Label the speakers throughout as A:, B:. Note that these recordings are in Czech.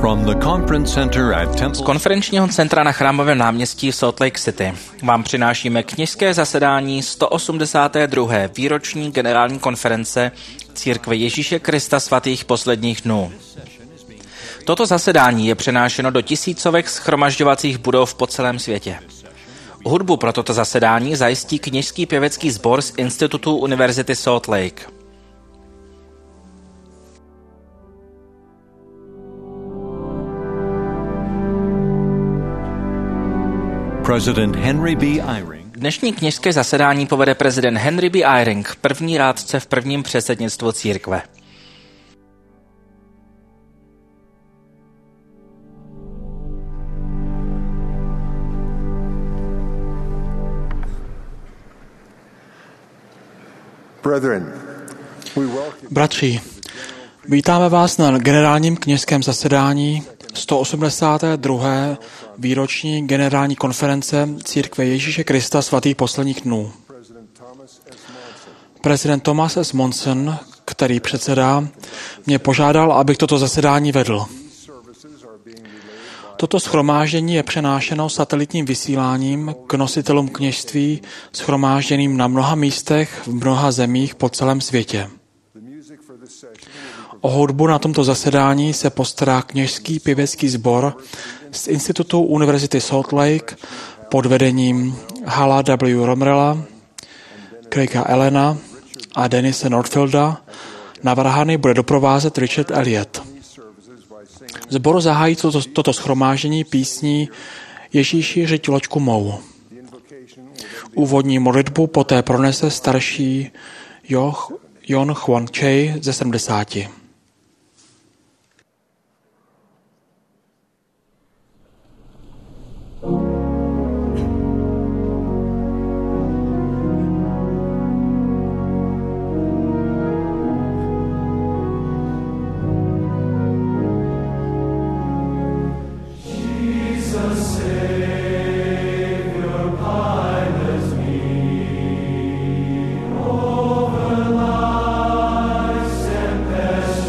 A: Z konferenčního centra na Chrámovém náměstí v Salt Lake City vám přinášíme kněžské zasedání 182. výroční generální konference Církve Ježíše Krista svatých posledních dnů. Toto zasedání je přenášeno do tisícovek shromažďovacích budov po celém světě. Hudbu pro toto zasedání zajistí kněžský pěvecký sbor z Institutu Univerzity Salt Lake. Dnešní kněžské zasedání povede prezident Henry B. Eyring, první rádce v prvním předsednictvu církve.
B: Bratři, vítáme vás na generálním kněžském zasedání 182. výroční generální konference Církve Ježíše Krista svatých posledních dnů. Prezident Thomas S. Monson, který předsedá, mě požádal, abych toto zasedání vedl. Toto shromáždění je přenášeno satelitním vysíláním k nositelům kněžství shromážděným na mnoha místech v mnoha zemích po celém světě. O hudbu na tomto zasedání se postará kněžský pěvecký sbor z Institutu Univerzity Salt Lake pod vedením Hala W. Romrella, Craiga Allena a Denise Nordfielda. Na varhany bude doprovázet Richard Elliott. Sbor zahájí toto shromáždění písní Ježíši, řiď loďku mou. Úvodní modlitbu poté pronese starší Jon Hwan Chey ze 70.
C: Over lives and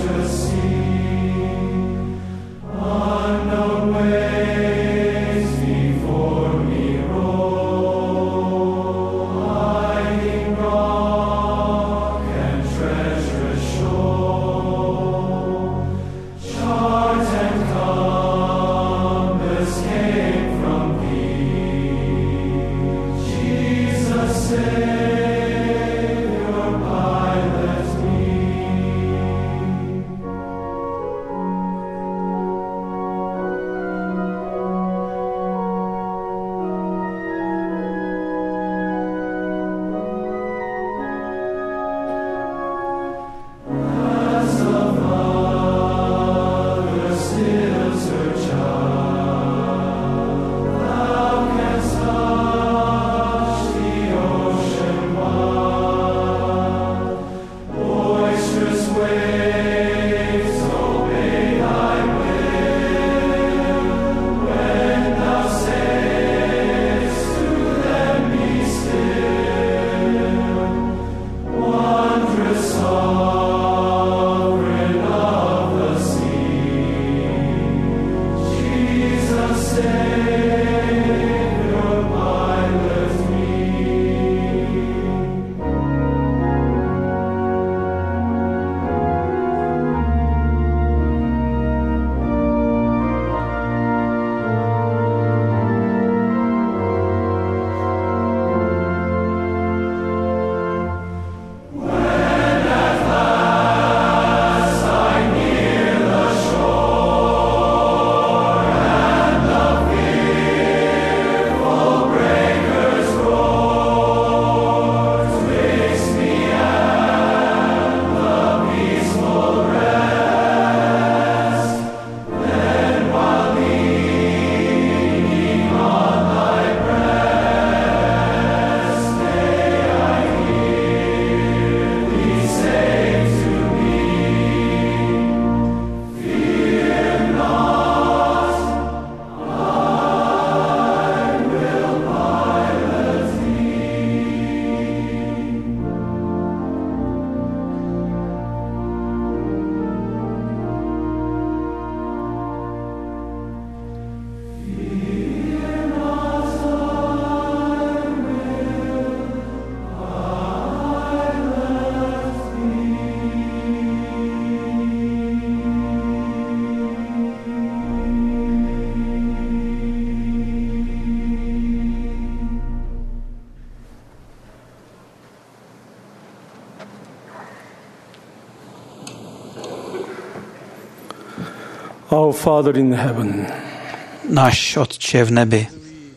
C: Our Father in heaven.
D: Náš Otče v nebi.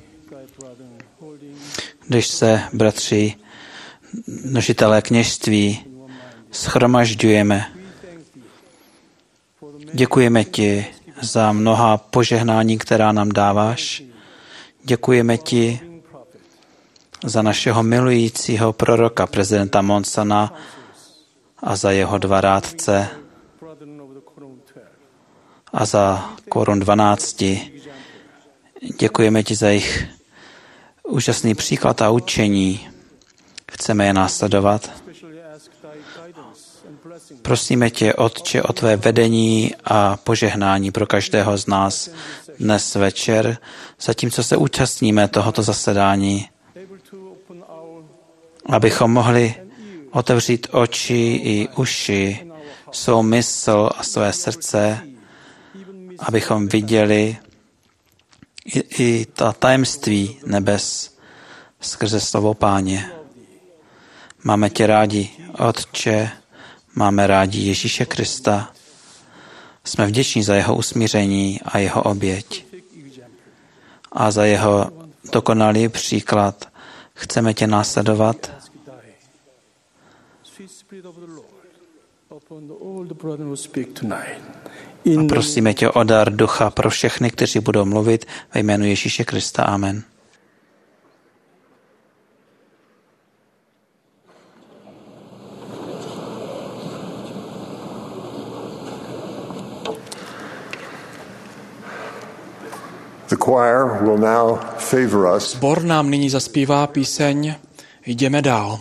D: Když se, bratři, nositelé kněžství, shromažďujeme, děkujeme ti za mnoha požehnání, která nám dáváš. Děkujeme ti za našeho milujícího proroka, prezidenta Monsona, a za jeho 2 rádce a za Korun 12. Děkujeme ti za jejich úžasný příklad a učení. Chceme je následovat. Prosíme tě, Otče, o tvé vedení a požehnání pro každého z nás dnes večer, zatímco se účastníme tohoto zasedání, abychom mohli otevřít oči i uši, svou mysl a své srdce, abychom viděli i ta tajemství nebes skrze slovo Páně. Máme tě rádi, Otče, máme rádi Ježíše Krista. Jsme vděční za jeho usmíření a jeho oběť a za jeho dokonalý příklad. Chceme tě následovat. A prosíme tě o dar ducha pro všechny, kteří budou mluvit ve jménu Ježíše Krista. Amen.
B: Sbor nám nyní zaspívá píseň Jdeme dál.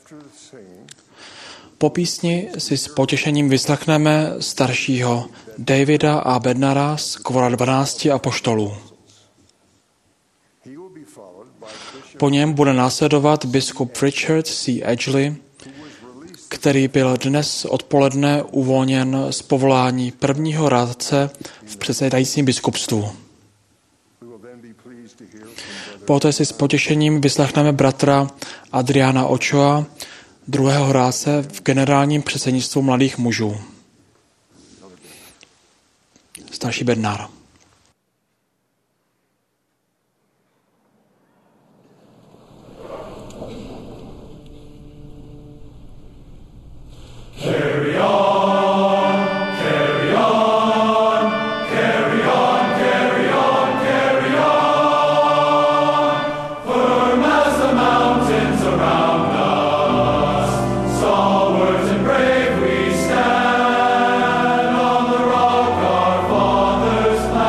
B: Po písni si s potěšením vyslechneme staršího Davida a Bednara z Kvora 12 apoštolů. Po něm bude následovat biskup Richard C. Edgley, který byl dnes odpoledne uvolněn z povolání prvního rádce v předsedajícím biskupstvu. Poté si s potěšením vyslechneme bratra Adriana Ochoa, druhého rádce v generálním předsednictvu mladých mužů. Starší Bednar.
E: Carry on, carry on, carry on, carry on, carry on. Firm as the mountains around us, stalwart and brave we stand on the rock our fathers planted.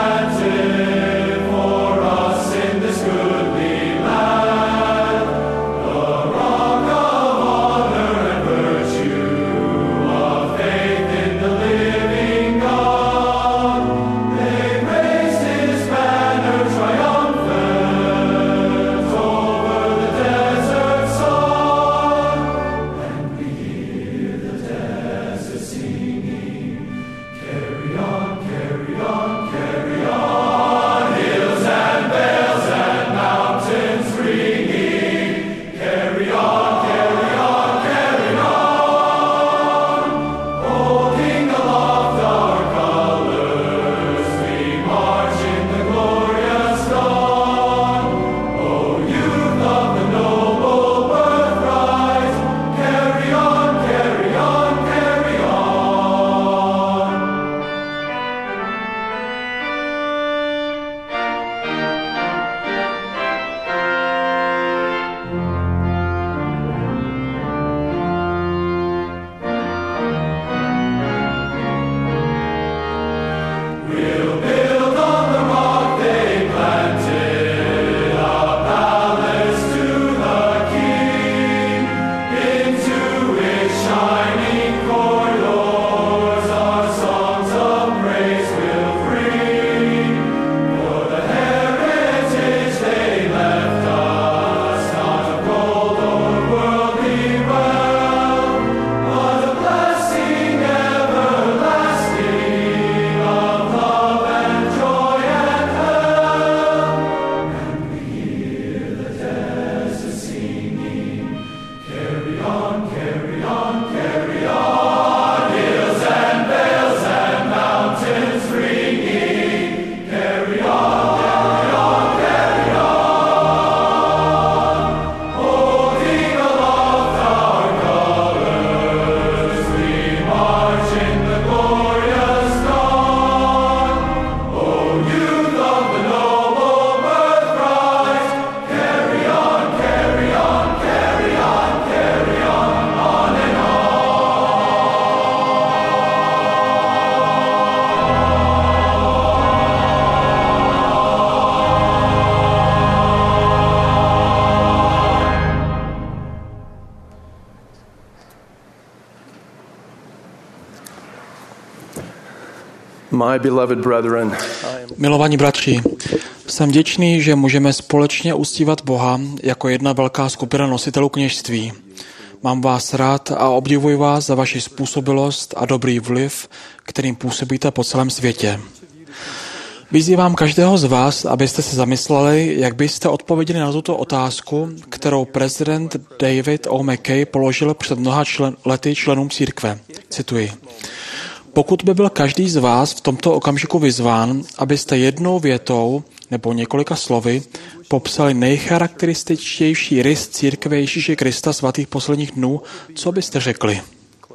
C: My beloved brethren,
B: Milovaní bratři, jsem vděčný, že můžeme společně uctívat Boha jako jedna velká skupina nositelů kněžství. Mám vás rád a obdivuji vás za vaši způsobilost a dobrý vliv, kterým působíte po celém světě. Vyzývám každého z vás, abyste se zamysleli, jak byste odpověděli na tuto otázku, kterou prezident David O. McKay položil před mnoha lety členům církve. Cituji. Pokud by byl každý z vás v tomto okamžiku vyzván, abyste jednou větou nebo několika slovy popsali nejcharakterističtější rys církve Ježíše Krista svatých posledních dnů, co byste řekli?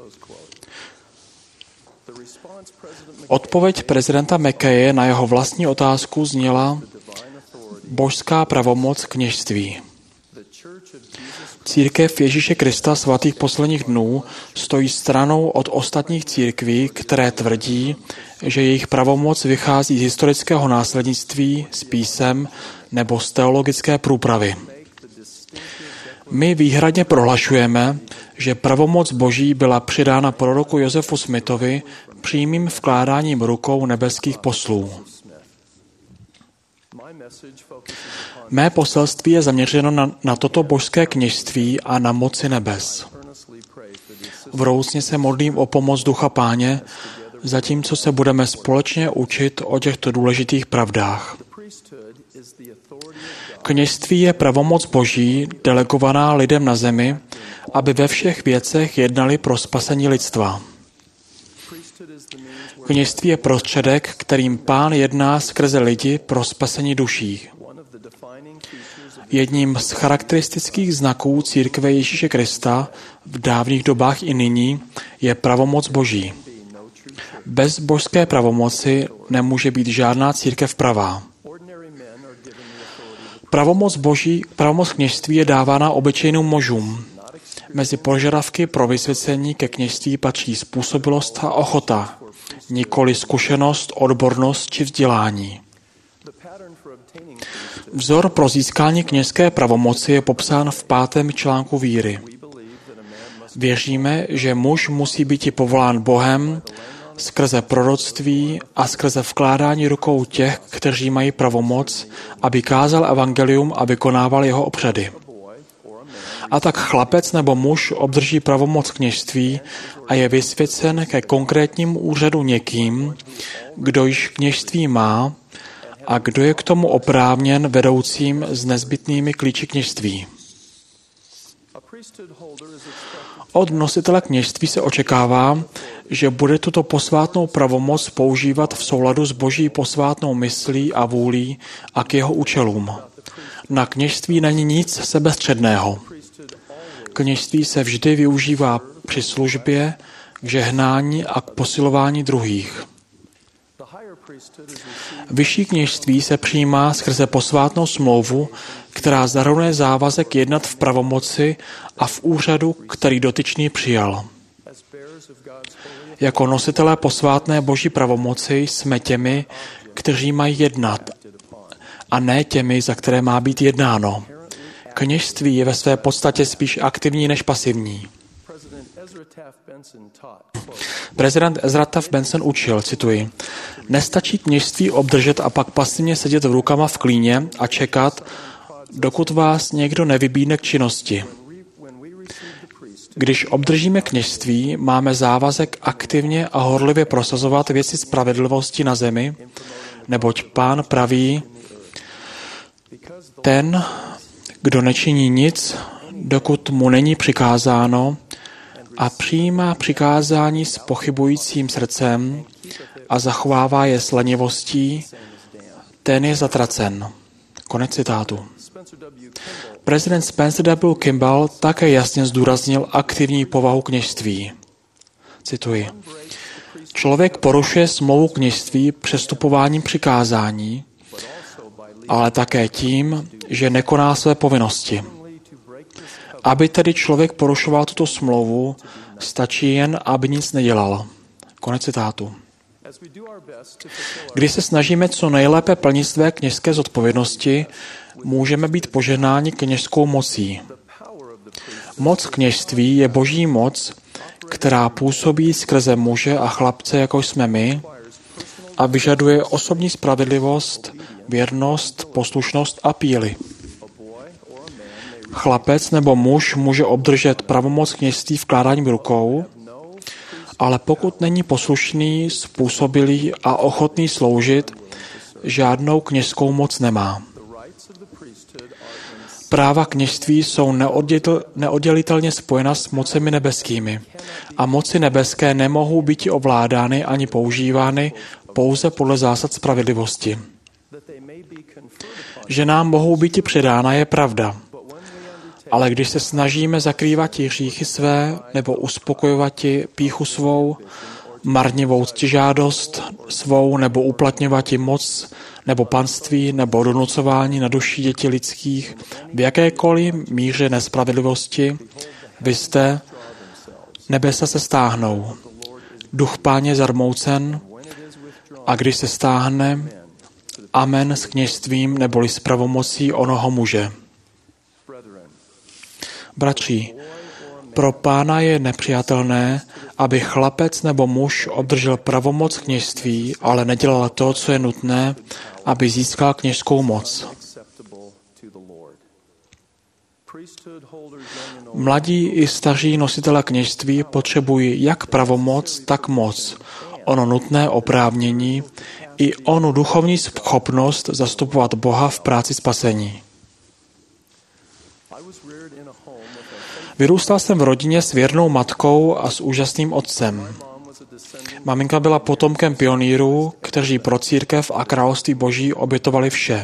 B: Odpověď prezidenta McKaye na jeho vlastní otázku zněla božská pravomoc kněžství. Církev Ježíše Krista svatých posledních dnů stojí stranou od ostatních církví, které tvrdí, že jejich pravomoc vychází z historického následnictví, z písem nebo z teologické průpravy. My výhradně prohlašujeme, že pravomoc Boží byla přidána proroku Josefu Smithovi přímým vkládáním rukou nebeských poslů. Mé poselství je zaměřeno na toto božské kněžství a na moci nebes. Vroucně se modlím o pomoc Ducha Páně, zatímco se budeme společně učit o těchto důležitých pravdách. Kněžství je pravomoc Boží, delegovaná lidem na zemi, aby ve všech věcech jednali pro spasení lidstva. Kněžství je prostředek, kterým Pán jedná skrze lidi pro spasení duší. Jedním z charakteristických znaků církve Ježíše Krista v dávných dobách i nyní je pravomoc Boží. Bez božské pravomoci nemůže být žádná církev pravá. Pravomoc kněžství je dávána obyčejným mužům. Mezi požadavky pro vysvěcení ke kněžství patří způsobilost a ochota, nikoli zkušenost, odbornost či vzdělání. Vzor pro získání kněžské pravomoci je popsán v 5. článku víry. Věříme, že muž musí být povolán Bohem skrze proroctví a skrze vkládání rukou těch, kteří mají pravomoc, aby kázal evangelium a vykonával jeho obřady. A tak chlapec nebo muž obdrží pravomoc kněžství a je vysvěcen ke konkrétnímu úřadu někým, kdo již kněžství má a kdo je k tomu oprávněn vedoucím s nezbytnými klíči kněžství. Od nositele kněžství se očekává, že bude tuto posvátnou pravomoc používat v souladu s Boží posvátnou myslí a vůlí a k jeho účelům. Na kněžství není nic sebestředného. Kněžství se vždy využívá při službě, k žehnání a k posilování druhých. Vyšší kněžství se přijímá skrze posvátnou smlouvu, která zahrnuje závazek jednat v pravomoci a v úřadu, který dotyčný přijal. Jako nositelé posvátné Boží pravomoci jsme těmi, kteří mají jednat, a ne těmi, za které má být jednáno. Kněžství je ve své podstatě spíš aktivní než pasivní. Prezident Ezra Taft Benson učil, cituji, nestačí kněžství obdržet a pak pasivně sedět rukama v klíně a čekat, dokud vás někdo nevybídne k činnosti. Když obdržíme kněžství, máme závazek aktivně a horlivě prosazovat věci spravedlivosti na zemi, neboť Pán praví, ten, kdo nečiní nic, dokud mu není přikázáno, a přijímá přikázání s pochybujícím srdcem a zachovává je s lenivostí, ten je zatracen. Konec citátu. Prezident Spencer W. Kimball také jasně zdůraznil aktivní povahu kněžství. Cituji. Člověk porušuje smlouvu kněžství přestupováním přikázání, ale také tím, že nekoná své povinnosti. Aby tedy člověk porušoval tuto smlouvu, stačí jen, aby nic nedělal. Konec citátu. Když se snažíme co nejlépe plnit své kněžské zodpovědnosti, můžeme být požehnáni kněžskou mocí. Moc kněžství je Boží moc, která působí skrze muže a chlapce, jako jsme my, a vyžaduje osobní spravedlivost, věrnost, poslušnost a píly. Chlapec nebo muž může obdržet pravomoc kněžství vkládáním rukou, ale pokud není poslušný, způsobilý a ochotný sloužit, žádnou kněžskou moc nemá. Práva kněžství jsou neoddělitelně spojena s mocemi nebeskými a moci nebeské nemohou být ovládány ani používány pouze podle zásad spravedlivosti. Že nám mohou být předána je pravda, ale když se snažíme zakrývat hříchy své nebo uspokojovat pýchu svou, marnivou ctižádost svou nebo uplatňovat moc nebo panství nebo donucování na duši dětí lidských v jakékoliv míře nespravedlivosti, vy jste, nebesa se stáhnou. Duch Páně zarmoucen a když se stáhne, amen s kněžstvím neboli s pravomocí onoho muže. Bratři, pro Pána je nepřijatelné, aby chlapec nebo muž obdržel pravomoc kněžství, ale nedělal to, co je nutné, aby získal kněžskou moc. Mladí i staří nositelé kněžství potřebují jak pravomoc, tak moc, ono nutné oprávnění i onu duchovní schopnost zastupovat Boha v práci spasení. Vyrůstal jsem v rodině s věrnou matkou a s úžasným otcem. Maminka byla potomkem pionýrů, kteří pro církev a království Boží obětovali vše.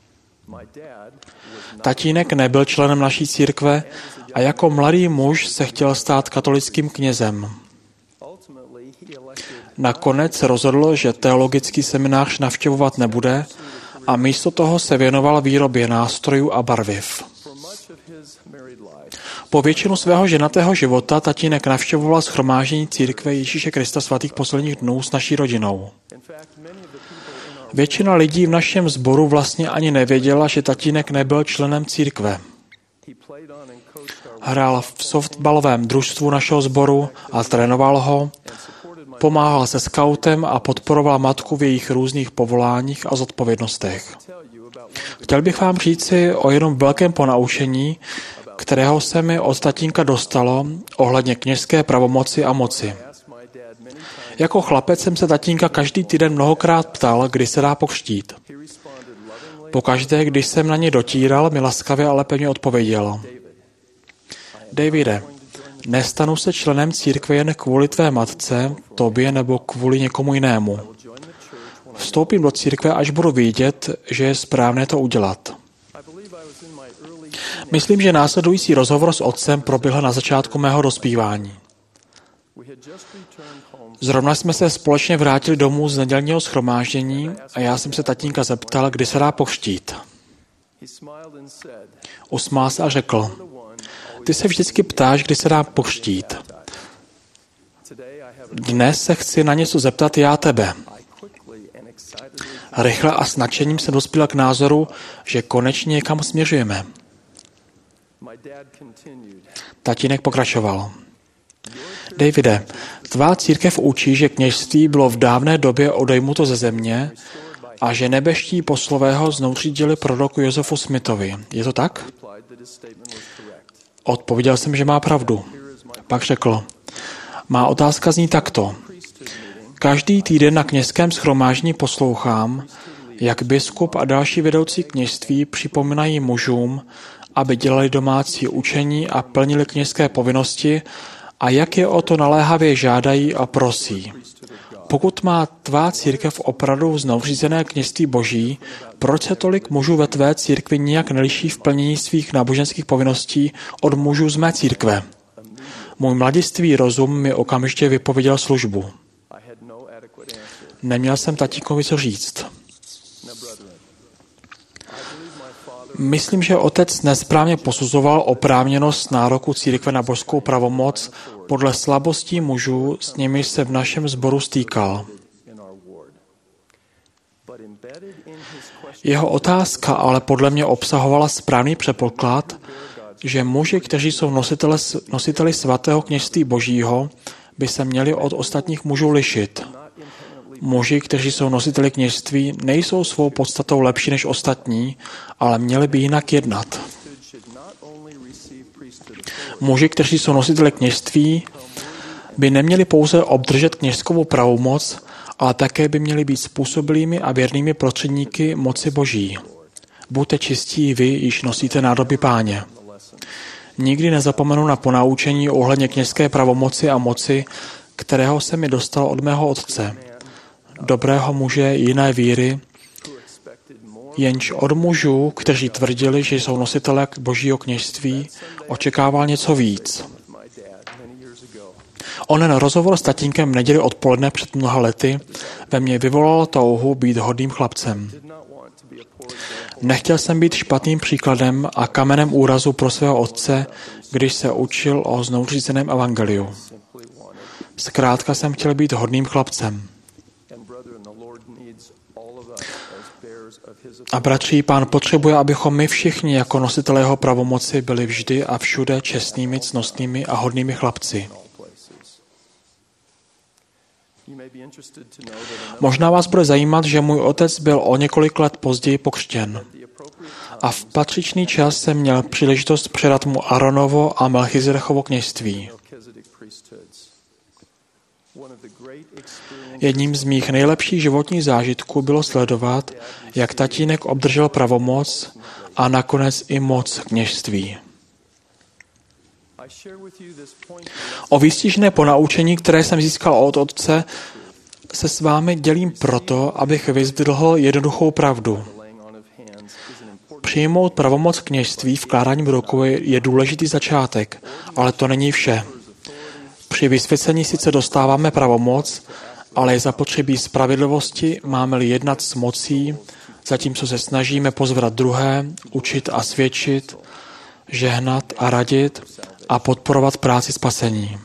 B: Tatínek nebyl členem naší církve a jako mladý muž se chtěl stát katolickým knězem. Nakonec se rozhodl, že teologický seminář navštěvovat nebude a místo toho se věnoval výrobě nástrojů a barviv. Po většinu svého ženatého života tatínek navštěvoval shromáždění církve Ježíše Krista svatých posledních dnů s naší rodinou. Většina lidí v našem sboru vlastně ani nevěděla, že tatínek nebyl členem církve. Hrál v softbalovém družstvu našeho sboru a trénoval ho, pomáhal se skautem a podporoval matku v jejich různých povoláních a zodpovědnostech. Chtěl bych vám říci o jednom velkém ponaučení, kterého se mi od tatínka dostalo ohledně kněžské pravomoci a moci. Jako chlapec jsem se tatínka každý týden mnohokrát ptal, kdy se dá pokřtít. Pokaždé, když jsem na ně dotíral, mi laskavě ale pevně odpověděl: Davide, nestanu se členem církve jen kvůli tvé matce, tobě nebo kvůli někomu jinému. Vstoupím do církve, až budu vědět, že je správné to udělat. Myslím, že následující rozhovor s otcem proběhl na začátku mého dospívání. Zrovna jsme se společně vrátili domů z nedělního shromáždění a já jsem se tatínka zeptal, kdy se dá pokřtít. Usmál se a řekl: Ty se vždycky ptáš, kdy se dá pokřtít. Dnes se chci na něco zeptat já tebe. Rychle a s nadšením se dospěl k názoru, že konečně někam směřujeme. Tatínek pokračoval: Davide, tvá církev učí, že kněžství bylo v dávné době odejmuto ze země a že nebeští poslové ho znovu řídili proroku Josefu Smithovi. Je to tak? Odpověděl jsem, že má pravdu. Pak řekl: Má otázka zní takto. Každý týden na kněžském shromáždění poslouchám, jak biskup a další vedoucí kněžství připomínají mužům, aby dělali domácí učení a plnili kněžské povinnosti a jak je o to naléhavě žádají a prosí. Pokud má tvá církev opravdu znovřízené kněžství Boží, proč se tolik mužů ve tvé církvi nijak neliší v plnění svých náboženských povinností od mužů z mé církve? Můj mladistvý rozum mi okamžitě vypověděl službu. Neměl jsem tatínkovi co říct. Myslím, že otec nesprávně posuzoval oprávněnost nároku církve na božskou pravomoc podle slabostí mužů, s nimiž se v našem sboru stýkal. Jeho otázka ale podle mě obsahovala správný předpoklad, že muži, kteří jsou nositeli svatého kněžství Božího, by se měli od ostatních mužů lišit. Muži, kteří jsou nositeli kněžství, nejsou svou podstatou lepší než ostatní, ale měli by jinak jednat. Muži, kteří jsou nositeli kněžství, by neměli pouze obdržet kněžskou pravomoc, ale také by měli být způsobilými a věrnými prostředníky moci Boží. Buďte čistí vy, již nosíte nádoby Páně. Nikdy nezapomenu na ponaučení ohledně kněžské pravomoci a moci, kterého se mi dostal od mého otce, dobrého muže jiné víry, jenž od mužů, kteří tvrdili, že jsou nositelé Božího kněžství, očekával něco víc. Onen rozhovor s tatínkem v neděli odpoledne před mnoha lety ve mně vyvolal touhu být hodným chlapcem. Nechtěl jsem být špatným příkladem a kamenem úrazu pro svého otce, když se učil o znovuzřízeném evangeliu. Zkrátka jsem chtěl být hodným chlapcem. A bratři, Pán potřebuje, abychom my všichni jako nositelé jeho pravomoci byli vždy a všude čestnými, cnostnými a hodnými chlapci. Možná vás bude zajímat, že můj otec byl o několik let později pokřtěn. A v patřičný čas jsem měl příležitost předat mu Aronovo a Melchizedechovo kněžství. Jedním z mých nejlepších životních zážitků bylo sledovat, jak tatínek obdržel pravomoc a nakonec i moc kněžství. O výstižné ponaučení, které jsem získal od otce, se s vámi dělím proto, abych vyzdvihl jednoduchou pravdu. Přijmout pravomoc kněžství vkládáním rukou je důležitý začátek, ale to není vše. Při vysvěcení sice dostáváme pravomoc, ale je zapotřebí spravedlivosti, máme-li jednat s mocí, zatímco se snažíme pozvat druhé, učit a svědčit, žehnat a radit a podporovat práci spasení.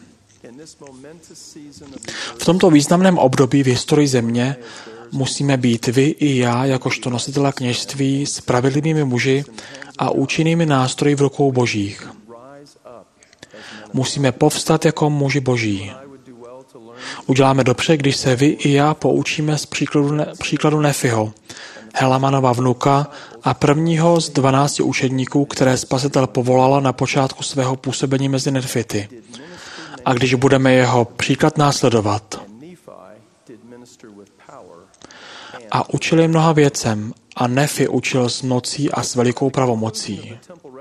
B: V tomto významném období v historii země musíme být vy i já, jakožto nositelé kněžství, spravedlivými muži a účinnými nástroji v rukou Božích. Musíme povstat jako muži Boží. Uděláme dobře, když se vy i já poučíme z příkladu Nefiho, Helamanova vnuka a prvního z 12 učedníků, které Spasitel povolal na počátku svého působení mezi Nefity. A když budeme jeho příklad následovat. A učili mnoha věcem, a Nefi učil s mocí a s velikou pravomocí.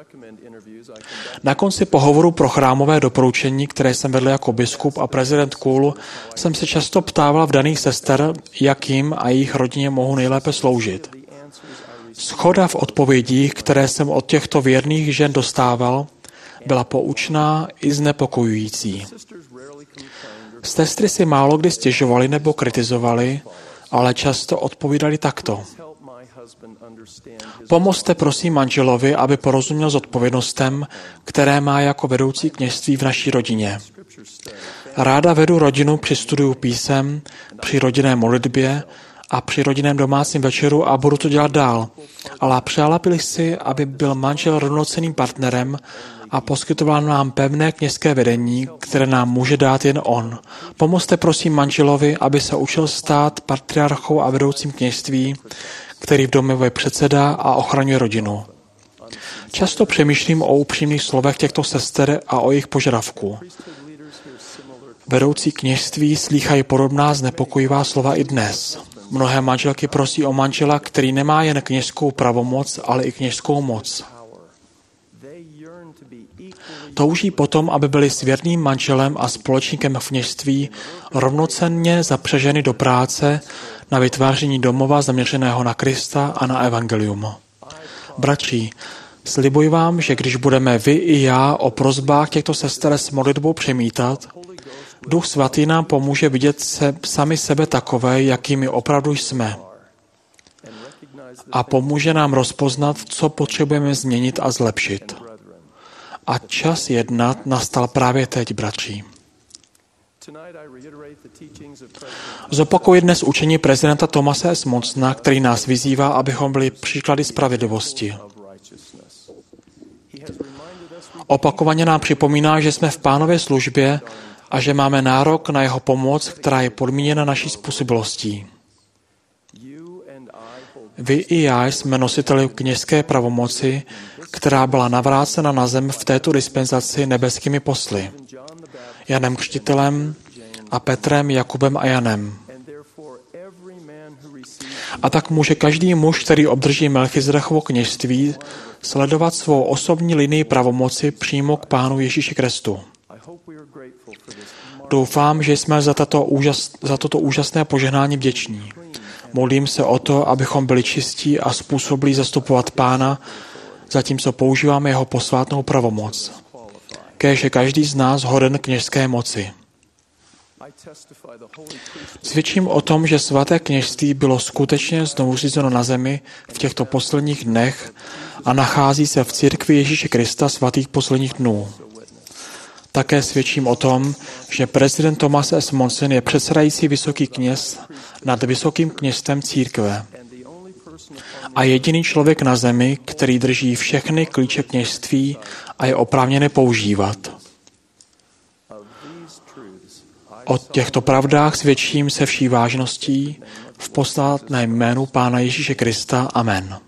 B: Na konci pohovoru pro chrámové doporučení, které jsem vedl jako biskup a prezident KUL, jsem se často ptával v daných sester, jak jim a jejich rodině mohu nejlépe sloužit. Shoda v odpovědích, které jsem od těchto věrných žen dostával, byla poučná i znepokojující. Sestry si málo kdy stěžovali nebo kritizovali, ale často odpovídali takto. Pomozte prosím manželovi, aby porozuměl zodpovědnostem, které má jako vedoucí kněžství v naší rodině. Ráda vedu rodinu při studiu písem, při rodinné modlitbě a při rodinném domácím večeru a budu to dělat dál. Ale přála bych si, aby byl manžel rovnocenným partnerem a poskytoval nám pevné kněžské vedení, které nám může dát jen on. Pomozte prosím manželovi, aby se učil stát patriarchou a vedoucím kněžství, který v domově předsedá a ochraňuje rodinu. Často přemýšlím o upřímných slovech těchto sester a o jejich požadavku. Vedoucí kněžství slýchají podobná znepokojivá slova i dnes. Mnohé manželky prosí o manžela, který nemá jen kněžskou pravomoc, ale i kněžskou moc. Touží potom, aby byli s věrným manželem a společníkem v kněžství rovnocenně zapřeženy do práce na vytváření domova zaměřeného na Krista a na evangelium. Bratři, slibuji vám, že když budeme vy i já o prosbách těchto sester s modlitbou přemítat, Duch Svatý nám pomůže vidět sami sebe takové, jakými opravdu jsme. A pomůže nám rozpoznat, co potřebujeme změnit a zlepšit. A čas jednat nastal právě teď, bratři. Zopakuji dnes učení prezidenta Thomase S. Monsona, který nás vyzývá, abychom byli příklady spravedlivosti. Opakovaně nám připomíná, že jsme v Pánově službě a že máme nárok na jeho pomoc, která je podmíněna naší způsobilostí. Vy i já jsme nositeli kněžské pravomoci, která byla navrácena na zem v této dispenzaci nebeskými posly. Janem Křtitelem a Petrem, Jakubem a Janem. A tak může každý muž, který obdrží Melchizedekovo kněžství, sledovat svou osobní linii pravomoci přímo k Pánu Ježíši Kristu. Doufám, že jsme za toto úžasné požehnání vděční. Modlím se o to, abychom byli čistí a způsobili zastupovat Pána, zatímco používáme jeho posvátnou pravomoc. Kéž je každý z nás hoden kněžské moci. Svědčím o tom, že svaté kněžství bylo skutečně znovu zřízeno na zemi v těchto posledních dnech a nachází se v církvi Ježíše Krista svatých posledních dnů. Také svědčím o tom, že prezident Thomas S. Monson je předsedající vysoký kněz nad vysokým kněžstvem církve a jediný člověk na zemi, který drží všechny klíče kněžství a je oprávněn používat. O těchto pravdách svědčím se vší vážností v posvátném jménu Pána Ježíše Krista. Amen.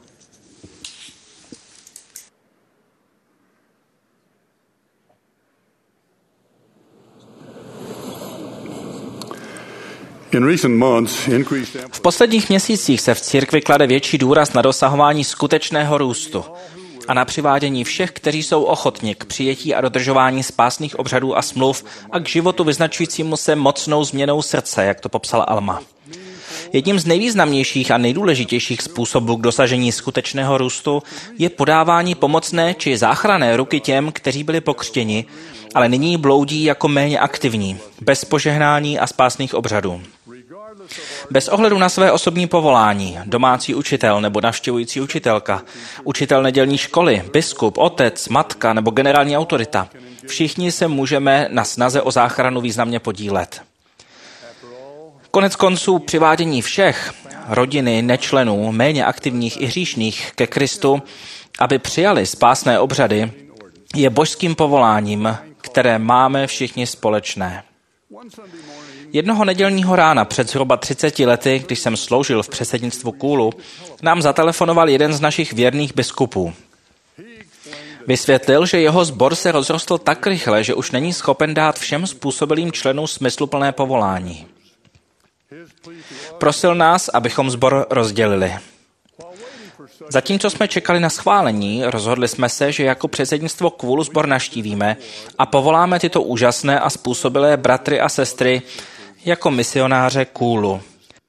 A: V posledních měsících se v církvi klade větší důraz na dosahování skutečného růstu a na přivádění všech, kteří jsou ochotni k přijetí a dodržování spásných obřadů a smluv a k životu vyznačujícímu se mocnou změnou srdce, jak to popsala Alma. Jedním z nejvýznamnějších a nejdůležitějších způsobů k dosažení skutečného růstu je podávání pomocné či záchranné ruky těm, kteří byli pokřtěni, ale nyní bloudí jako méně aktivní, bez požehnání a spásných obřadů. Bez ohledu na své osobní povolání, domácí učitel nebo navštěvující učitelka, učitel nedělní školy, biskup, otec, matka nebo generální autorita, všichni se můžeme na snaze o záchranu významně podílet. Konec konců přivádění všech, rodiny, nečlenů, méně aktivních i hříšných ke Kristu, aby přijali spásné obřady, je božským povoláním, které máme všichni společné. Jednoho nedělního rána před zhruba 30 lety, když jsem sloužil v předsednictvu Kůlu, nám zatelefonoval jeden z našich věrných biskupů. Vysvětlil, že jeho sbor se rozrostl tak rychle, že už není schopen dát všem způsobilým členům smysluplné povolání. Prosil nás, abychom sbor rozdělili. Zatímco jsme čekali na schválení, rozhodli jsme se, že jako předsednictvo Kůlu sbor navštívíme a povoláme tyto úžasné a způsobilé bratry a sestry jako misionáře Kůlu.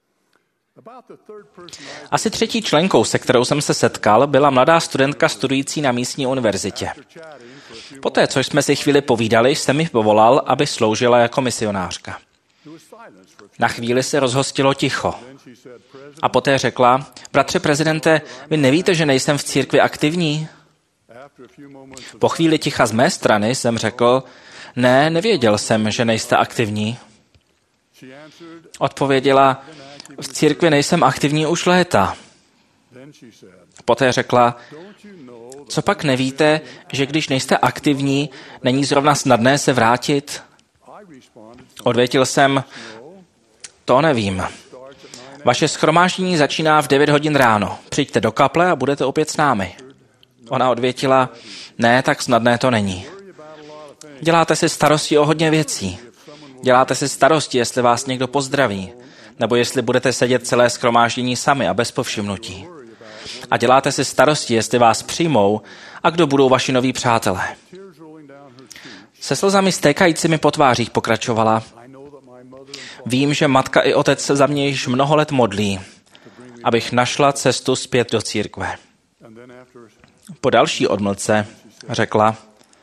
A: Asi třetí členkou, se kterou jsem se setkal, byla mladá studentka studující na místní univerzitě. Poté, co jsme si chvíli povídali, jsem mi povolal, aby sloužila jako misionářka. Na chvíli se rozhostilo ticho. A poté řekla, bratře prezidente, vy nevíte, že nejsem v církvi aktivní? Po chvíli ticha z mé strany jsem řekl, ne, nevěděl jsem, že nejste aktivní. Odpověděla, v církvi nejsem aktivní už léta. Poté řekla, co pak nevíte, že když nejste aktivní, není zrovna snadné se vrátit? Odvětil jsem, to nevím. Vaše shromáždění začíná v 9 hodin ráno. Přijďte do kaple a budete opět s námi. Ona odvětila, ne, tak snadné to není. Děláte si starosti o hodně věcí. Děláte si starosti, jestli vás někdo pozdraví, nebo jestli budete sedět celé shromáždění sami a bez povšimnutí. A děláte si starosti, jestli vás přijmou a kdo budou vaši noví přátelé. Se slzami stékajícími po tvářích pokračovala, vím, že matka i otec se za mě již mnoho let modlí, abych našla cestu zpět do církve. Po další odmlce řekla,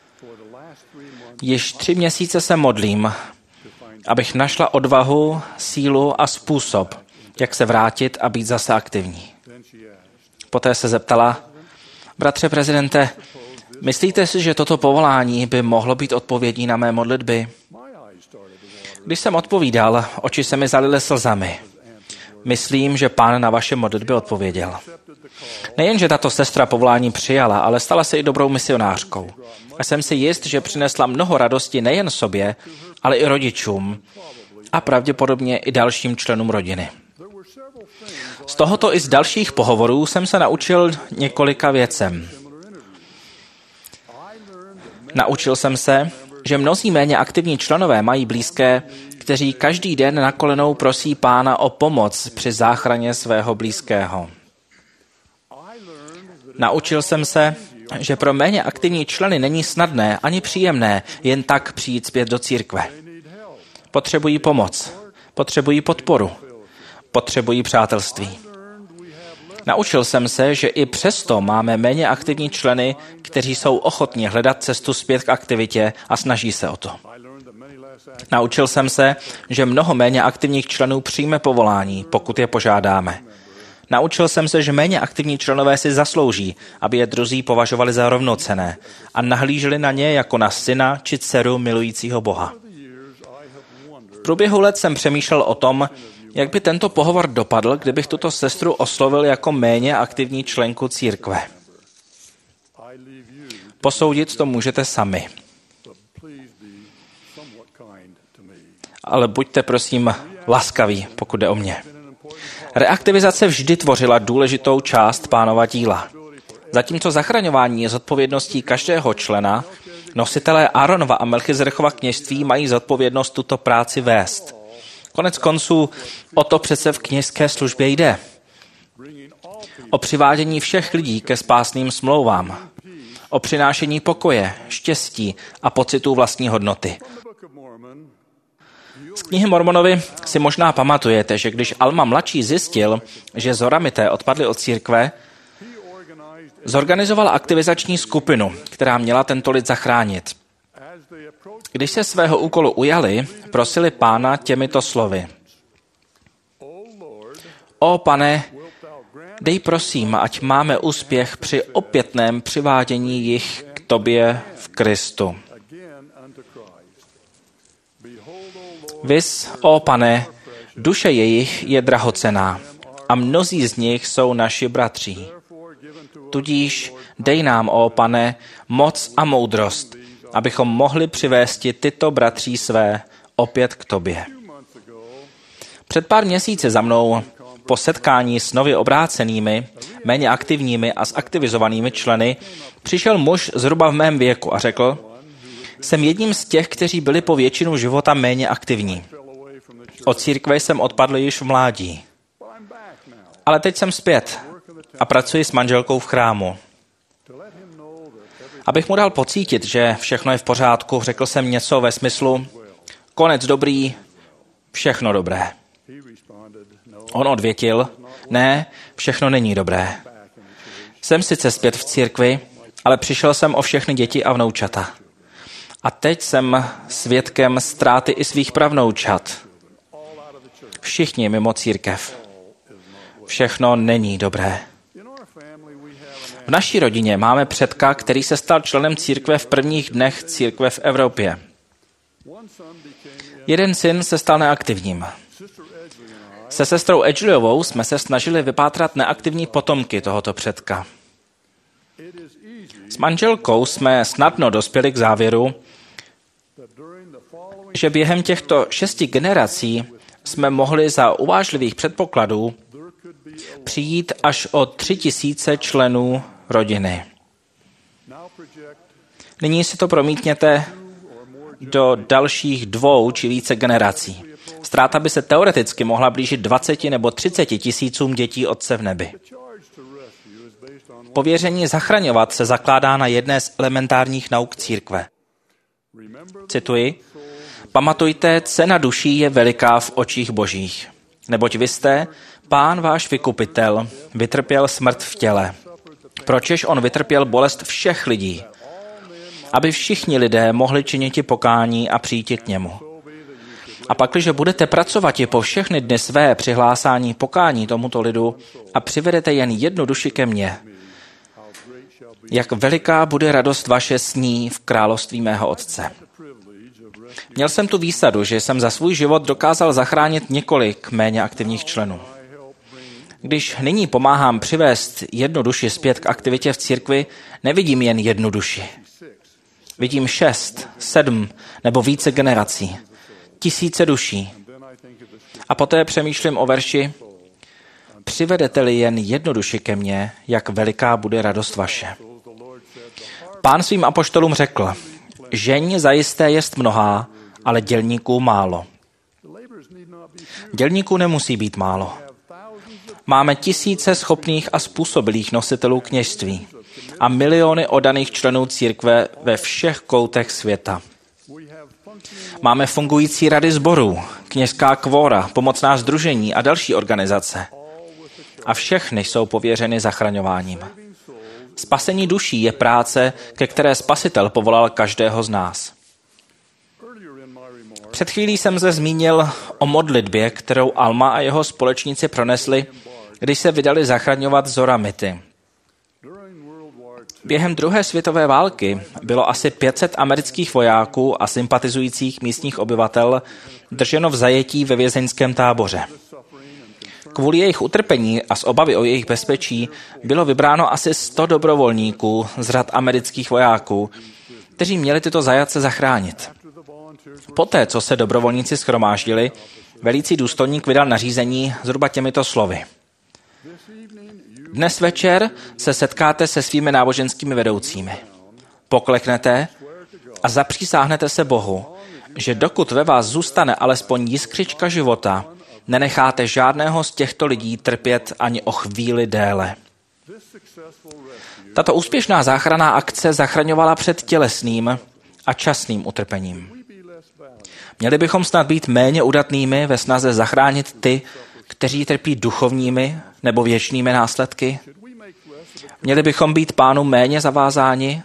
A: již 3 měsíce se modlím, abych našla odvahu, sílu a způsob, jak se vrátit a být zase aktivní. Poté se zeptala, bratře prezidente, myslíte si, že toto povolání by mohlo být odpovědí na mé modlitby? Když jsem odpovídal, oči se mi zalily slzami. Myslím, že Pán na vaše modlitby odpověděl. Nejen, že tato sestra povolání přijala, ale stala se i dobrou misionářkou. A jsem si jist, že přinesla mnoho radosti nejen sobě, ale i rodičům a pravděpodobně i dalším členům rodiny. Z tohoto i z dalších pohovorů jsem se naučil několika věcem. Naučil jsem se, že mnozí méně aktivní členové mají blízké, kteří každý den na kolenou prosí Pána o pomoc při záchraně svého blízkého. Naučil jsem se, že pro méně aktivní členy není snadné ani příjemné jen tak přijít zpět do církve. Potřebují pomoc, potřebují podporu, potřebují přátelství. Naučil jsem se, že i přesto máme méně aktivní členy, kteří jsou ochotní hledat cestu zpět k aktivitě a snaží se o to. Naučil jsem se, že mnoho méně aktivních členů přijme povolání, pokud je požádáme. Naučil jsem se, že méně aktivní členové si zaslouží, aby je druzí považovali za rovnocenné a nahlíželi na ně jako na syna či dceru milujícího Boha. V průběhu let jsem přemýšlel o tom, jak by tento pohovor dopadl, kdybych tuto sestru oslovil jako méně aktivní členku církve. Posoudit to můžete sami. Ale buďte prosím laskaví, pokud jde o mě. Reaktivizace vždy tvořila důležitou část Pánova díla. Zatímco zachraňování je zodpovědností každého člena, nositelé Áronova a Melchizedekova kněžství mají zodpovědnost tuto práci vést. Konec konců o to přece v kněžské službě jde. O přivádění všech lidí ke spásným smlouvám. O přinášení pokoje, štěstí a pocitu vlastní hodnoty. Z knihy Mormonovi si možná pamatujete, že když Alma mladší zjistil, že Zoramité odpadli od církve, zorganizoval aktivizační skupinu, která měla tento lid zachránit. Když se svého úkolu ujali, prosili Pána těmito slovy. O Pane, dej prosím, ať máme úspěch při opětném přivádění jich k tobě v Kristu. Vys, ó Pane, duše jejich je drahocenná a mnozí z nich jsou naši bratří. Tudíž dej nám, ó Pane, moc a moudrost, abychom mohli přivésti tyto bratří své opět k tobě. Před pár měsíci za mnou po setkání s nově obrácenými, méně aktivními a zaktivizovanými členy přišel muž zhruba v mém věku a řekl, jsem jedním z těch, kteří byli po většinu života méně aktivní. Od církve jsem odpadl již v mládí. Ale teď jsem zpět a pracuji s manželkou v chrámu. Abych mu dal pocítit, že všechno je v pořádku, řekl jsem něco ve smyslu konec dobrý, všechno dobré. On odvětil, ne, všechno není dobré. Jsem sice zpět v církvi, ale přišel jsem o všechny děti a vnoučata. A teď jsem svědkem ztráty i svých pravnoučat. Všichni mimo církev. Všechno není dobré. V naší rodině máme předka, který se stal členem církve v prvních dnech církve v Evropě. Jeden syn se stal neaktivním. Se sestrou Edgelyovou jsme se snažili vypátrat neaktivní potomky tohoto předka. S manželkou jsme snadno dospěli k závěru, že během těchto 6 generací jsme mohli za uvážlivých předpokladů přijít až o 3000 členů rodiny. Nyní si to promítněte do dalších 2 či více generací. Ztráta by se teoreticky mohla blížit 20 nebo 30 tisícům dětí Otce v nebi. Pověření zachraňovat se zakládá na jedné z elementárních nauk církve. Cituji, pamatujte, cena duší je veliká v očích božích. Neboť vy jste, Pán váš vykupitel, vytrpěl smrt v těle. Pročež on vytrpěl bolest všech lidí, aby všichni lidé mohli činiti pokání a přijít k němu. A pakliže budete pracovat i po všechny dny své přihlásání pokání tomuto lidu a přivedete jen jednu duši ke mně, jak veliká bude radost vaše s ní v království mého Otce. Měl jsem tu výsadu, že jsem za svůj život dokázal zachránit několik méně aktivních členů. Když nyní pomáhám přivést jednu duši zpět k aktivitě v církvi, nevidím jen jednu duši. Vidím 6, 7 nebo více generací. Tisíce duší. A poté přemýšlím o verši: přivedete-li jen jednu duši ke mně, jak veliká bude radost vaše. Pán svým apoštolům řekl: žeň zajisté jest mnohá, ale dělníků málo. Dělníků nemusí být málo. Máme tisíce schopných a způsobilých nositelů kněžství a miliony oddaných členů církve ve všech koutech světa. Máme fungující rady sborů, kněžská kvóra, pomocná sdružení a další organizace. A všechny jsou pověřeny zachraňováním. Spasení duší je práce, ke které Spasitel povolal každého z nás. Před chvílí jsem se zmínil o modlitbě, kterou Alma a jeho společníci pronesli, když se vydali zachraňovat Zoramity. Během druhé světové války bylo asi 500 amerických vojáků a sympatizujících místních obyvatel drženo v zajetí ve vězeňském táboře. Kvůli jejich utrpení a z obavy o jejich bezpečí bylo vybráno asi 100 dobrovolníků z řad amerických vojáků, kteří měli tyto zajatce zachránit. Poté, co se dobrovolníci shromáždili, velící důstojník vydal nařízení zhruba těmito slovy: dnes večer se setkáte se svými náboženskými vedoucími. Pokleknete a zapřísáhnete se Bohu, že dokud ve vás zůstane alespoň jiskřička života, nenecháte žádného z těchto lidí trpět ani o chvíli déle. Tato úspěšná záchranná akce zachraňovala před tělesným a časným utrpením. Měli bychom snad být méně udatnými ve snaze zachránit ty, kteří trpí duchovními nebo věčnými následky? Měli bychom být Pánu méně zavázáni?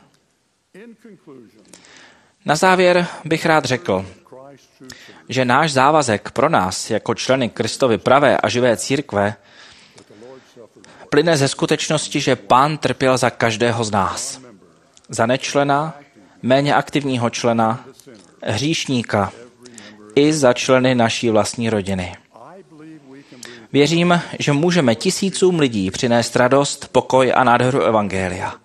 A: Na závěr bych rád řekl, že náš závazek pro nás jako členy Kristovy pravé a živé církve plyne ze skutečnosti, že Pán trpěl za každého z nás. Za nečlena, méně aktivního člena, hříšníka i za členy naší vlastní rodiny. Věřím, že můžeme tisícům lidí přinést radost, pokoj a nádheru evangelia.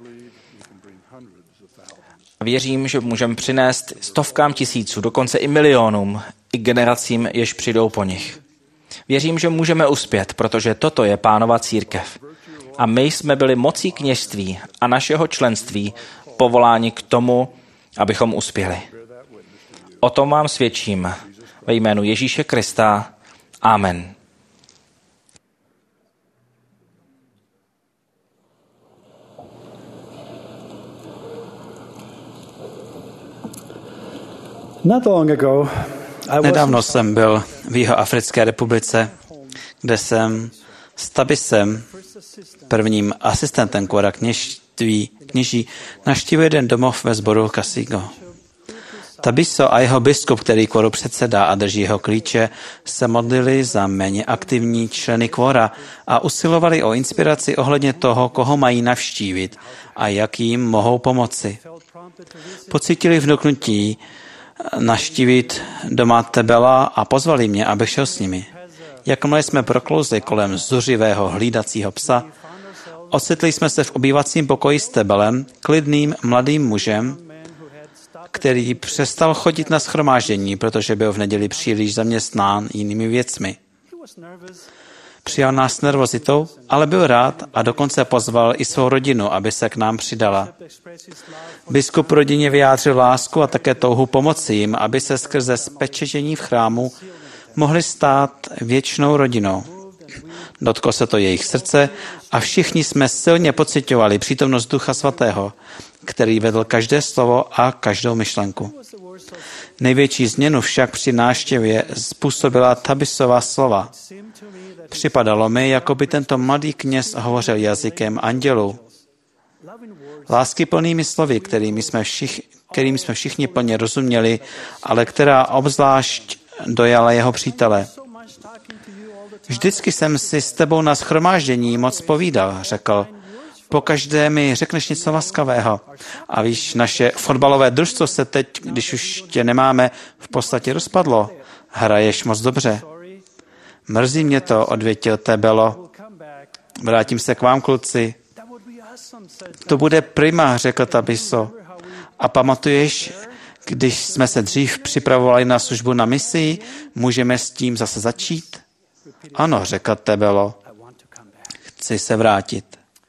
A: Věřím, že můžeme přinést stovkám tisíců, dokonce i milionům, i generacím, jež přijdou po nich. Věřím, že můžeme uspět, protože toto je Pánova církev. A my jsme byli mocí kněžství a našeho členství povoláni k tomu, abychom uspěli. O tom vám svědčím ve jménu Ježíše Krista. Amen.
D: Nedávno jsem byl v Jihoafrické republice, kde jsem s Tabisem, prvním asistentem kvora kněží, navštívil jeden domov ve sboru Kasigo. Tabiso a jeho biskup, který kvoru předsedá a drží jeho klíče, se modlili za méně aktivní členy kvora a usilovali o inspiraci ohledně toho, koho mají navštívit a jak jim mohou pomoci. Pocítili vnuknutí navštívit doma Tebela a pozvali mě, abych šel s nimi. Jakmile jsme proklouzli kolem zuřivého hlídacího psa, ocitli jsme se v obývacím pokoji s Tebelem, klidným mladým mužem, který přestal chodit na shromáždění, protože byl v neděli příliš zaměstnán jinými věcmi. Přijal nás s nervozitou, ale byl rád a dokonce pozval i svou rodinu, aby se k nám přidala. Biskup rodině vyjádřil lásku a také touhu pomoci jim, aby se skrze spečetění v chrámu mohli stát věčnou rodinou. Dotklo se to jejich srdce a všichni jsme silně pociťovali přítomnost Ducha Svatého, který vedl každé slovo a každou myšlenku. Největší změnu však při návštěvě způsobila Tabisova slova. Připadalo mi, jako by tento mladý kněz hovořil jazykem andělů. Láskyplnými slovy, kterými jsme všichni plně rozuměli, ale která obzvlášť dojala jeho přítele. Vždycky jsem si s tebou na shromáždění moc povídal, řekl. Pokaždé mi řekneš něco laskavého. A víš, naše fotbalové družstvo se teď, když už tě nemáme, v podstatě rozpadlo. Hraješ moc dobře. Mrzí mě to, odvětil Tebelo. Vrátím se k vám, kluci. To bude prima, řekl Tabiso. A pamatuješ, když jsme se dřív připravovali na službu na misi, můžeme s tím zase začít? Ano, řekl Tebelo. Chci se vrátit.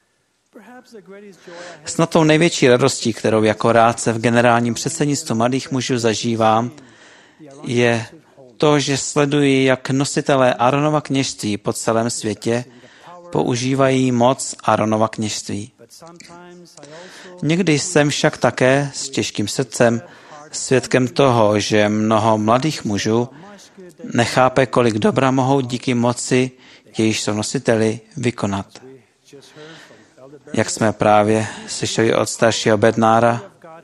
D: Snad tou největší radostí, kterou jako rádce v generálním předsednictvu mladých mužů zažívám, je to, že sleduji, jak nositelé Aaronova kněžství po celém světě používají moc Aaronova kněžství. Někdy jsem však také s těžkým srdcem svědkem toho, že mnoho mladých mužů nechápe, kolik dobra mohou díky moci, jejíž jsou nositeli, vykonat. Jak jsme právě slyšeli od staršího Bednára,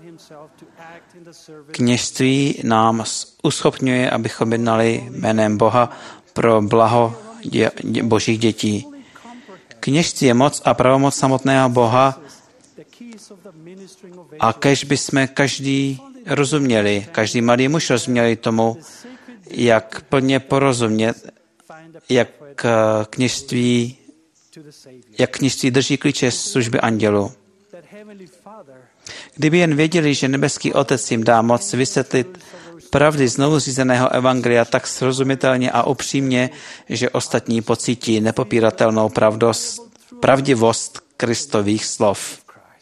D: kněžství nám uschopňuje, abychom jednali jménem Boha pro blaho božích dětí. Kněžství je moc a pravomoc samotného Boha a kež bychom každý rozuměli, každý mladý muž rozuměli tomu, jak plně porozumět, jak kněžství drží klíče služby andělu. Kdyby jen věděli, že nebeský Otec jim dá moc vysvětlit pravdy znovu zřízeného evangelia tak srozumitelně a upřímně, že ostatní pocítí nepopíratelnou pravdivost Kristových slov.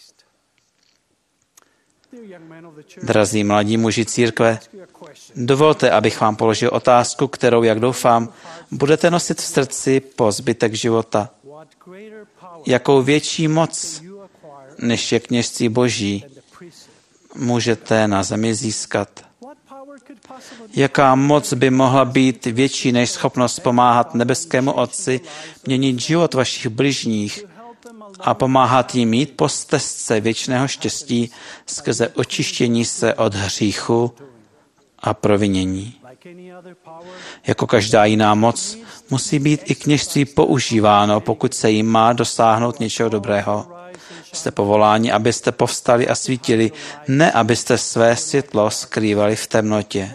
D: Drazí mladí muži církve, dovolte, abych vám položil otázku, kterou, jak doufám, budete nosit v srdci po zbytek života. Jakou větší moc, než je kněžství Boží, můžete na zemi získat? Jaká moc by mohla být větší než schopnost pomáhat nebeskému Otci měnit život vašich bližních a pomáhat jim mít po stezce věčného štěstí skrze očištění se od hříchu a provinění? Jako každá jiná moc musí být i kněžství používáno, pokud se jim má dosáhnout něčeho dobrého. Jste povoláni, abyste povstali a svítili, ne abyste své světlo skrývali v temnotě.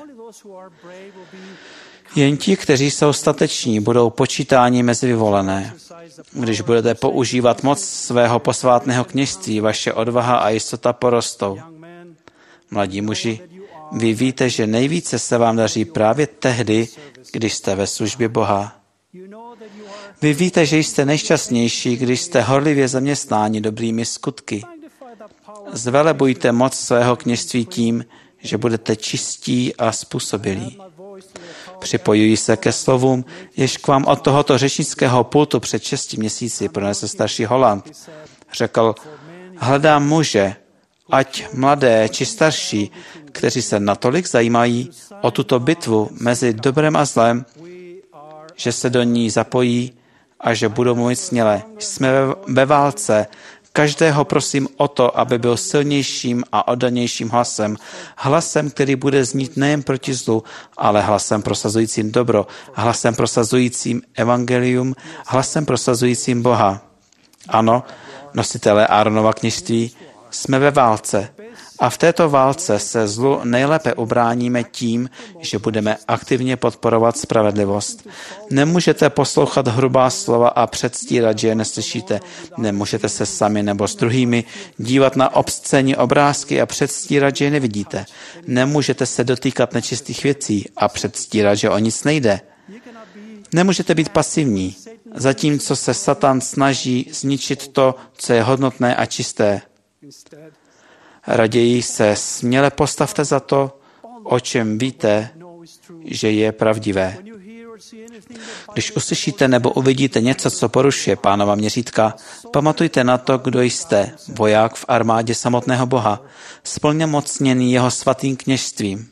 D: Jen ti, kteří jsou stateční, budou počítáni mezi vyvolené. Když budete používat moc svého posvátného kněžství, vaše odvaha a jistota porostou. Mladí muži, vy víte, že nejvíce se vám daří právě tehdy, když jste ve službě Boha. Vy víte, že jste nejšťastnější, když jste horlivě zaměstnáni dobrými skutky. Zvelebujte moc svého kněžství tím, že budete čistí a způsobilí. Připojuji se ke slovům, jež k vám od tohoto řečnického pultu před 6 měsíci pronesl starší Holland. Řekl, hledám muže, ať mladé či starší, kteří se natolik zajímají o tuto bitvu mezi dobrem a zlem, že se do ní zapojí a že budou mluvit směle. Jsme ve válce. Každého prosím o to, aby byl silnějším a oddanějším hlasem. Hlasem, který bude znít nejen proti zlu, ale hlasem prosazujícím dobro, hlasem prosazujícím evangelium, hlasem prosazujícím Boha. Ano, nositelé Aaronova kněžství, jsme ve válce. A v této válce se zlu nejlépe ubráníme tím, že budeme aktivně podporovat spravedlivost. Nemůžete poslouchat hrubá slova a předstírat, že je neslyšíte. Nemůžete se sami nebo s druhými dívat na obscénní obrázky a předstírat, že je nevidíte. Nemůžete se dotýkat nečistých věcí a předstírat, že o nic nejde. Nemůžete být pasivní, zatímco se Satan snaží zničit to, co je hodnotné a čisté. Raději se směle postavte za to, o čem víte, že je pravdivé. Když uslyšíte nebo uvidíte něco, co porušuje Pánova měřítka, pamatujte na to, kdo jste, voják v armádě samotného Boha, splnomocněný jeho svatým kněžstvím.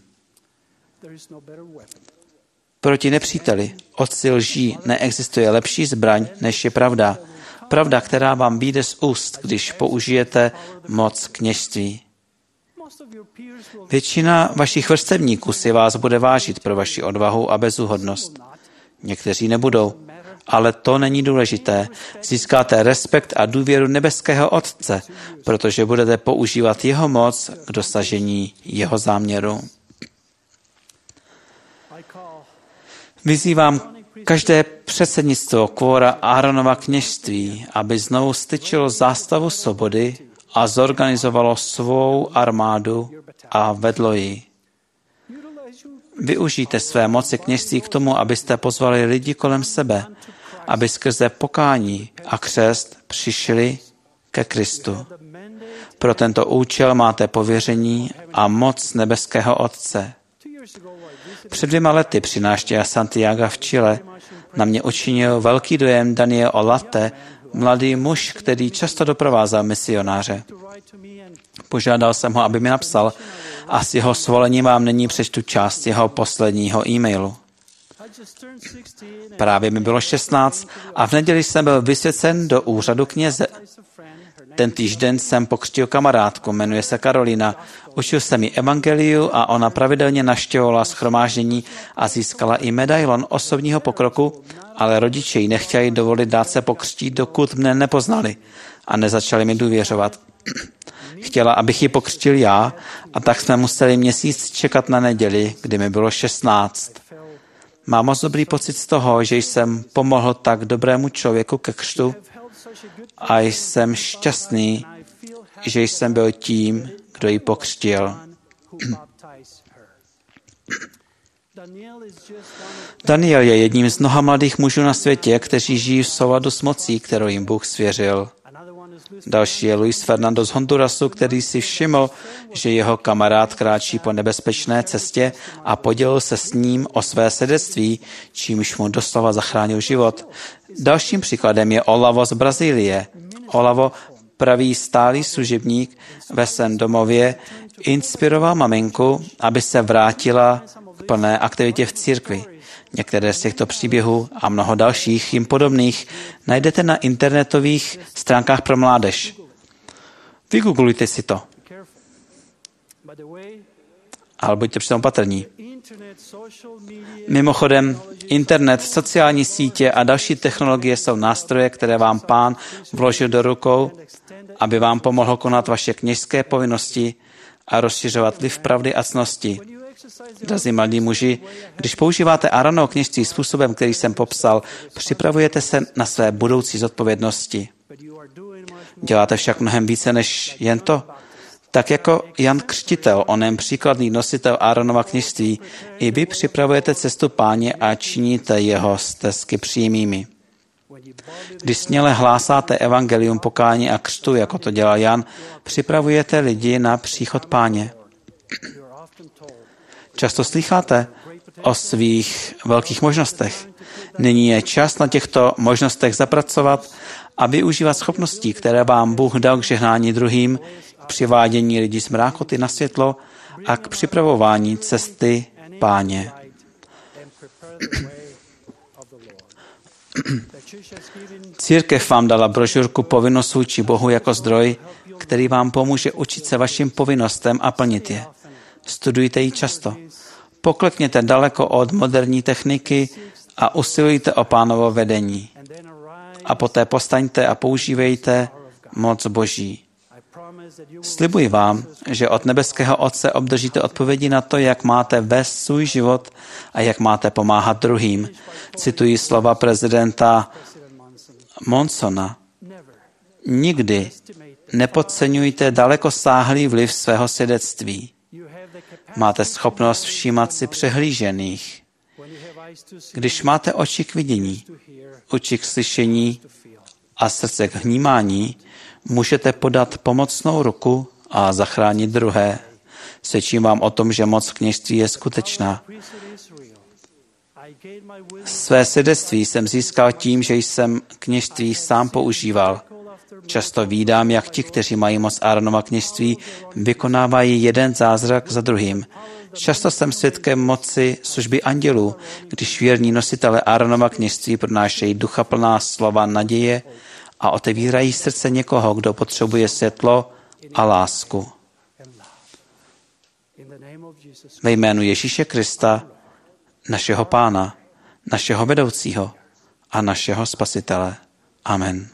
D: Proti nepříteli, otci lží, neexistuje lepší zbraň, než je pravda. Pravda, která vám vyjde z úst, když použijete moc kněžství. Většina vašich vrstevníků si vás bude vážit pro vaši odvahu a bezúhodnost. Někteří nebudou, ale to není důležité. Získáte respekt a důvěru nebeského Otce, protože budete používat jeho moc k dosažení jeho záměru. Vyzývám každé předsednictvo kvora Áronova kněžství, aby znovu styčilo zástavu svobody a zorganizovalo svou armádu a vedlo ji. Využijte své moci kněžství k tomu, abyste pozvali lidi kolem sebe, aby skrze pokání a křest přišli ke Kristu. Pro tento účel máte pověření a moc nebeského Otce. Před 2 lety při návštěvě Santiaga v Chile na mě učinil velký dojem Daniel Olate, mladý muž, který často doprovázel misionáře. Požádal jsem ho, aby mi napsal a s jeho svolením vám nyní přečtu část jeho posledního e-mailu. Právě mi bylo 16 a v neděli jsem byl vysvěcen do úřadu kněze. Ten týžden jsem pokřtil kamarádku, jmenuje se Karolina. Učil jsem jí evangeliu a ona pravidelně navštěvovala shromáždění a získala i medailon osobního pokroku, ale rodiče jí nechtěli dovolit dát se pokřtít, dokud mne nepoznali a nezačali mi důvěřovat. Chtěla, abych ji pokřtil já, a tak jsme museli měsíc čekat na neděli, kdy mi bylo 16. Mám moc dobrý pocit z toho, že jsem pomohl tak dobrému člověku ke křtu a jsem šťastný, že jsem byl tím, kdo ji pokřtil. Daniel je jedním z mnoha mladých mužů na světě, kteří žijí v souladu s mocí, kterou jim Bůh svěřil. Další je Luis Fernando z Hondurasu, který si všiml, že jeho kamarád kráčí po nebezpečné cestě a podělil se s ním o své svědectví, čímž mu doslova zachránil život. Dalším příkladem je Olavo z Brazílie. Olavo, pravý stálý služebník ve svém domově, inspiroval maminku, aby se vrátila k plné aktivitě v církvi. Některé z těchto příběhů a mnoho dalších jim podobných najdete na internetových stránkách pro mládež. Vygooglujte si to. Ale buďte přitom opatrní. Mimochodem, internet, sociální sítě a další technologie jsou nástroje, které vám Pán vložil do rukou, aby vám pomohl konat vaše kněžské povinnosti a rozšiřovat vliv pravdy a ctnosti. Drazí mladí muži, když používáte Áronovo kněžství způsobem, který jsem popsal, připravujete se na své budoucí zodpovědnosti. Děláte však mnohem více než jen to. Tak jako Jan Křtitel, onen příkladný nositel Áronova kněžství, i vy připravujete cestu Páně a činíte jeho stezky přímými. Když směle hlásáte evangelium pokání a křtu, jako to dělal Jan, připravujete lidi na příchod Páně. Často slycháte o svých velkých možnostech. Nyní je čas na těchto možnostech zapracovat a využívat schopností, které vám Bůh dal k žehnání druhým, k přivádění lidí z mrákoty na světlo a k připravování cesty Páně. Církev vám dala brožurku Povinnost vůči Bohu jako zdroj, který vám pomůže učit se vašim povinnostem a plnit je. Studujte ji často. Poklekněte daleko od moderní techniky a usilujte o Pánovo vedení. A poté postaňte a používejte moc Boží. Slibuji vám, že od nebeského Otce obdržíte odpovědi na to, jak máte vést svůj život a jak máte pomáhat druhým. Cituji slova prezidenta Monsona. Nikdy nepodceňujte dalekosáhlý vliv svého svědectví. Máte schopnost všímat si přehlížených. Když máte oči k vidění, uši k slyšení a srdce k vnímání, můžete podat pomocnou ruku a zachránit druhé. Svědčím vám o tom, že moc kněžství je skutečná. Své svědectví jsem získal tím, že jsem kněžství sám používal. Často vídám, jak ti, kteří mají moc Áronova kněžství, vykonávají jeden zázrak za druhým. Často jsem svědkem moci služby andělů, když věrní nositele Áronova kněžství pronášejí duchaplná slova naděje a otevírají srdce někoho, kdo potřebuje světlo a lásku. Ve jménu Ježíše Krista, našeho Pána, našeho vedoucího a našeho Spasitele. Amen.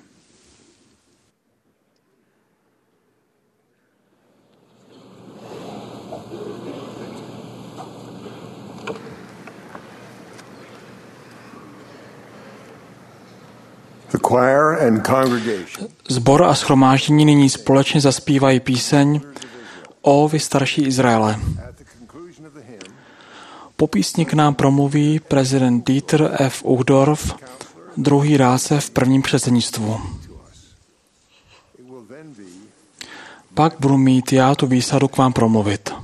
C: choir and congregation.
B: Sbor a shromáždění nyní společně zaspívají píseň O vy starší Izraele. Po písni k nám promluví prezident Dieter F. Uchtdorf, druhý rádce v prvním předsednictvu. Pak budu mít já tu výsadu k vám promluvit.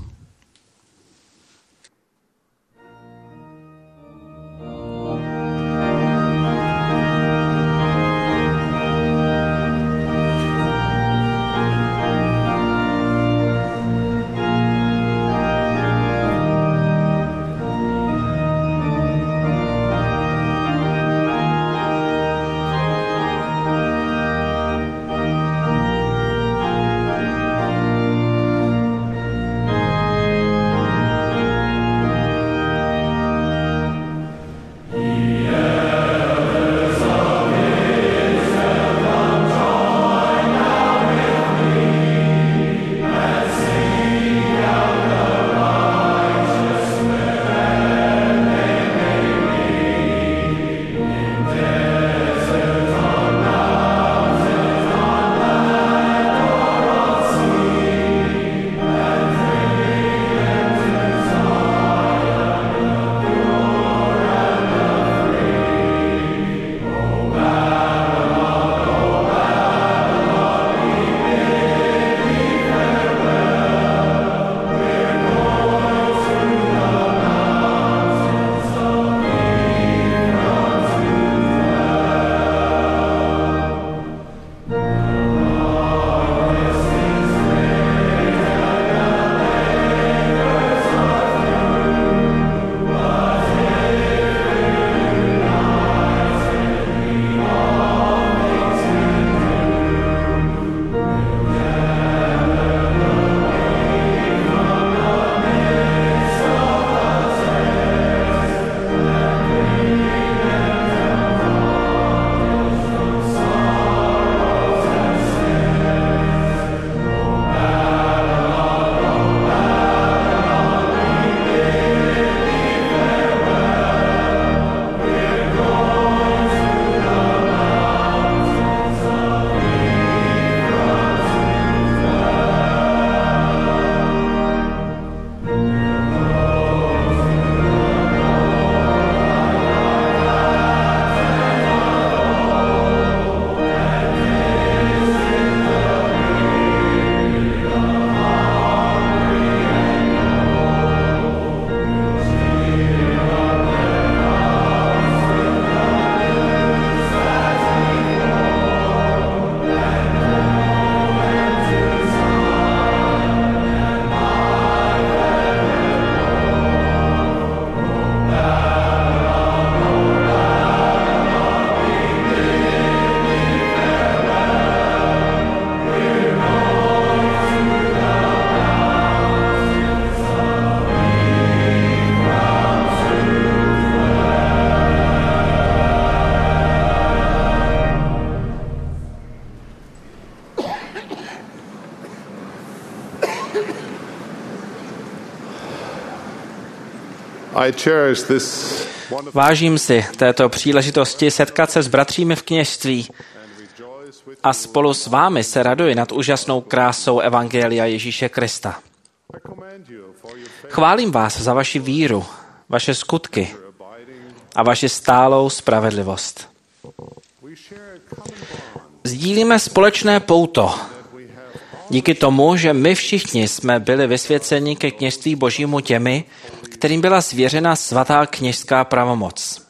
A: Vážím si této příležitosti setkat se s bratřími v kněžství a spolu s vámi se raduji nad úžasnou krásou Evangelia Ježíše Krista. Chválím vás za vaši víru, vaše skutky a vaši stálou spravedlivost. Sdílíme společné pouto. Díky tomu, že my všichni jsme byli vysvěceni ke kněžství Božímu těmi, kterým byla svěřena svatá kněžská pravomoc.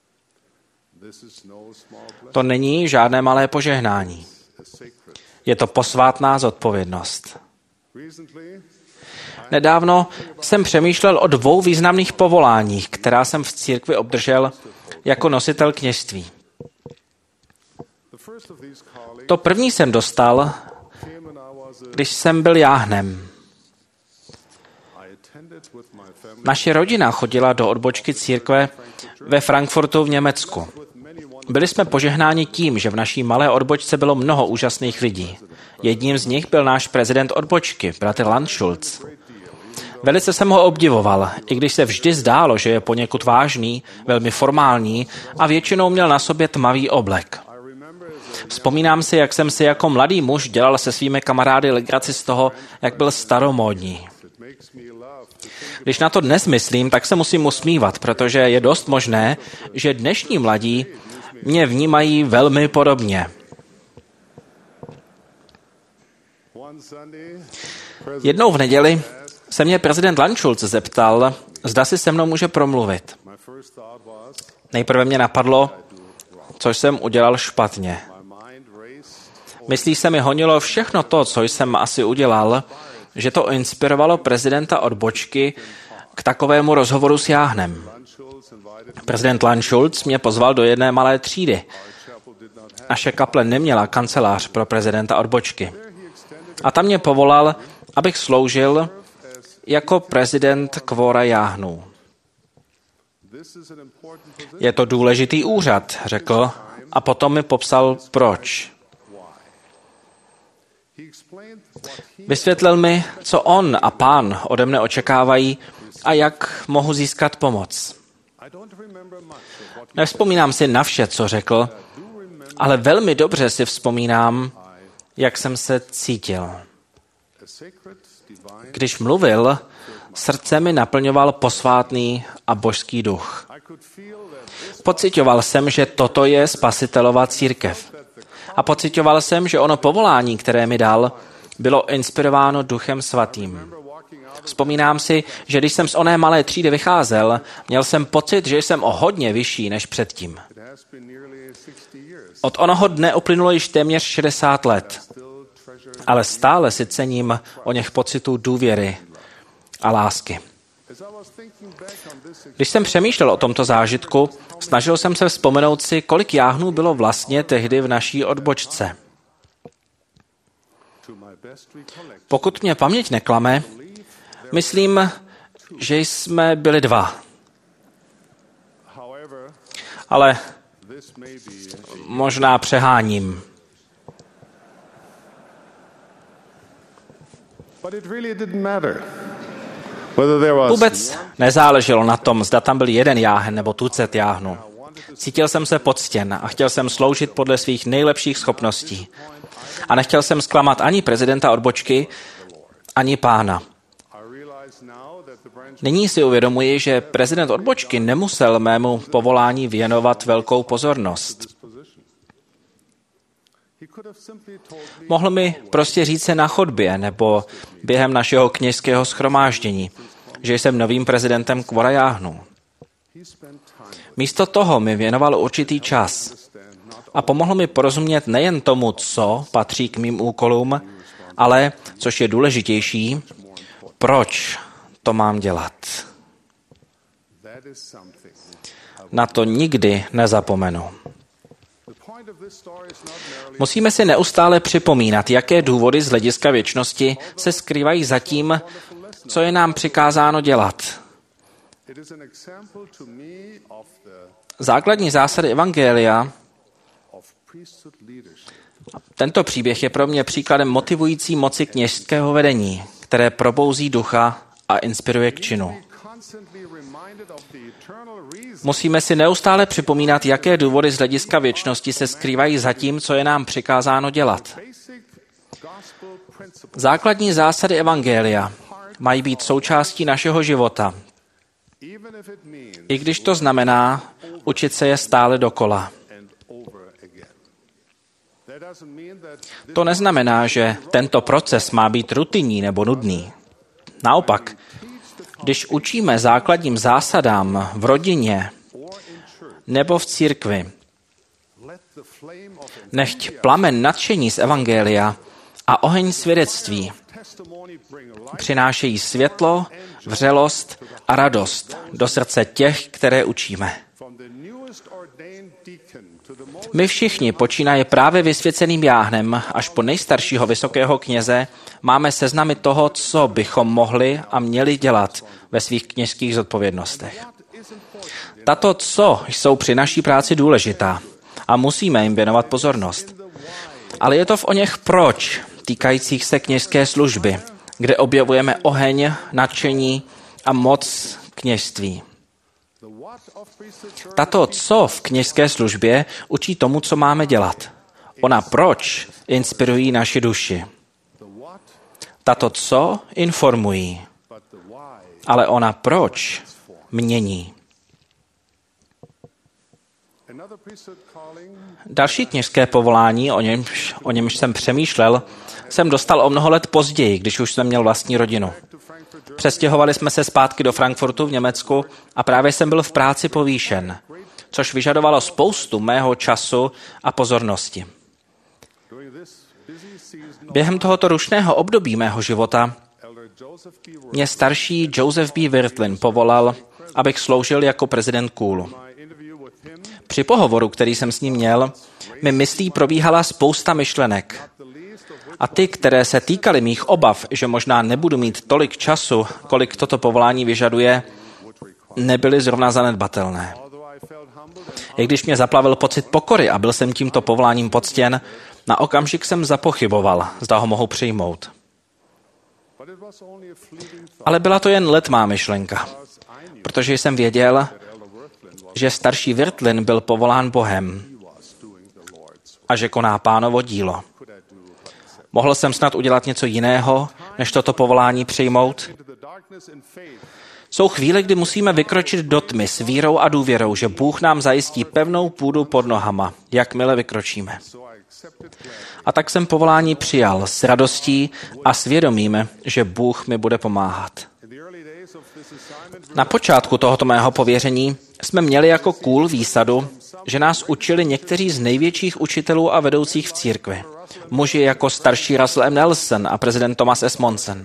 A: To není žádné malé požehnání. Je to posvátná zodpovědnost. Nedávno jsem přemýšlel o 2 významných povoláních, která jsem v církvi obdržel jako nositel kněžství. To první jsem dostal, když jsem byl jáhnem. Naše rodina chodila do odbočky církve ve Frankfurtu v Německu. Byli jsme požehnáni tím, že v naší malé odbočce bylo mnoho úžasných lidí. Jedním z nich byl náš prezident odbočky, bratr Landschulz. Velice jsem ho obdivoval, i když se vždy zdálo, že je poněkud vážný, velmi formální a většinou měl na sobě tmavý oblek. Vzpomínám si, jak jsem si jako mladý muž dělal se svými kamarády legraci z toho, jak byl staromódní. Když na to dnes myslím, tak se musím usmívat, protože je dost možné, že dnešní mladí mě vnímají velmi podobně. Jednou v neděli se mě prezident Landschulz zeptal, zda si se mnou může promluvit. Nejprve mě napadlo, co jsem udělal špatně. Myslí se mi honilo všechno to, co jsem asi udělal, že to inspirovalo prezidenta odbočky k takovému rozhovoru s Jáhnem. Prezident Landschulz mě pozval do jedné malé třídy. Naše kaple neměla kancelář pro prezidenta odbočky. A tam mě povolal, abych sloužil jako prezident kvora Jáhnů. Je to důležitý úřad, řekl, a potom mi popsal, proč. Vysvětlil mi, co on a pán ode mne očekávají a jak mohu získat pomoc. Nevzpomínám si na vše, co řekl, ale velmi dobře si vzpomínám, jak jsem se cítil. Když mluvil, srdce mi naplňoval posvátný a božský duch. Pocitoval jsem, že toto je Spasitelova církev. A pocitoval jsem, že ono povolání, které mi dal, bylo inspirováno Duchem Svatým. Vzpomínám si, že když jsem z oné malé třídy vycházel, měl jsem pocit, že jsem o hodně vyšší než předtím. Od onoho dne uplynulo již téměř 60 let, ale stále si cením o něch pocitů důvěry a lásky. Když jsem přemýšlel o tomto zážitku, snažil jsem se vzpomenout si, kolik jáhnů bylo vlastně tehdy v naší odbočce. Pokud mě paměť neklame, myslím, že jsme byli 2. Ale možná přeháním. Vůbec nezáleželo na tom, zda tam byl jeden jáhen nebo tucet jáhnů. Cítil jsem se poctěn a chtěl jsem sloužit podle svých nejlepších schopností. A nechtěl jsem zklamat ani prezidenta odbočky, ani pána. Nyní si uvědomuji, že prezident odbočky nemusel mému povolání věnovat velkou pozornost. Mohl mi prostě říct se na chodbě nebo během našeho kněžského shromáždění, že jsem novým prezidentem kvora jáhnů. Místo toho mi věnoval určitý čas a pomohl mi porozumět nejen tomu, co patří k mým úkolům, ale, což je důležitější, proč to mám dělat. Na to nikdy nezapomenu. Musíme si neustále připomínat, jaké důvody z hlediska věčnosti se skrývají za tím, co je nám přikázáno dělat. Základní zásady evangelia. Tento příběh je pro mě příkladem motivující moci kněžského vedení, které probouzí ducha a inspiruje k činu. Musíme si neustále připomínat, jaké důvody z hlediska věčnosti se skrývají za tím, co je nám přikázáno dělat. Základní zásady evangelia mají být součástí našeho života, i když to znamená učit se je stále dokola. To neznamená, že tento proces má být rutinní nebo nudný. Naopak, když učíme základním zásadám v rodině nebo v církvi, nechť plamen nadšení z evangelia a oheň svědectví přinášejí světlo, vřelost a radost do srdce těch, které učíme. My všichni, počínaje právě vysvěceným jáhnem až po nejstaršího vysokého kněze, máme seznamy toho, co bychom mohli a měli dělat ve svých kněžských zodpovědnostech. Tato co jsou při naší práci důležitá a musíme jim věnovat pozornost. Ale je to v oněch proč týkajících se kněžské služby, kde objevujeme oheň, nadšení a moc kněžství. Tato co v kněžské službě učí tomu, co máme dělat. Ona proč inspirují naši duši. Tato co informují, ale ona proč mění. Další kněžské povolání, o němž jsem přemýšlel, jsem dostal o mnoho let později, když už jsem měl vlastní rodinu. Přestěhovali jsme se zpátky do Frankfurtu v Německu a právě jsem byl v práci povýšen, což vyžadovalo spoustu mého času a pozornosti. Během tohoto rušného období mého života mě starší Joseph B. Wirthlin povolal, abych sloužil jako prezident KOOL. Při pohovoru, který jsem s ním měl, mi myslí probíhala spousta myšlenek. A ty, které se týkaly mých obav, že možná nebudu mít tolik času, kolik toto povolání vyžaduje, nebyly zrovna zanedbatelné. I když mě zaplavil pocit pokory a byl jsem tímto povoláním poctěn, na okamžik jsem zapochyboval, zda ho mohu přijmout. Ale byla to jen letmá myšlenka, protože jsem věděl, že starší Wirthlin byl povolán Bohem a že koná Pánovo dílo. Mohl jsem snad udělat něco jiného, než toto povolání přijmout? Jsou chvíle, kdy musíme vykročit do tmy s vírou a důvěrou, že Bůh nám zajistí pevnou půdu pod nohama, jakmile vykročíme. A tak jsem povolání přijal s radostí a svědomím, že Bůh mi bude pomáhat. Na počátku tohoto mého pověření jsme měli jako KOOL výsadu, že nás učili někteří z největších učitelů a vedoucích v církvi. Muži jako starší Russell M. Nelson a prezident Thomas S. Monson.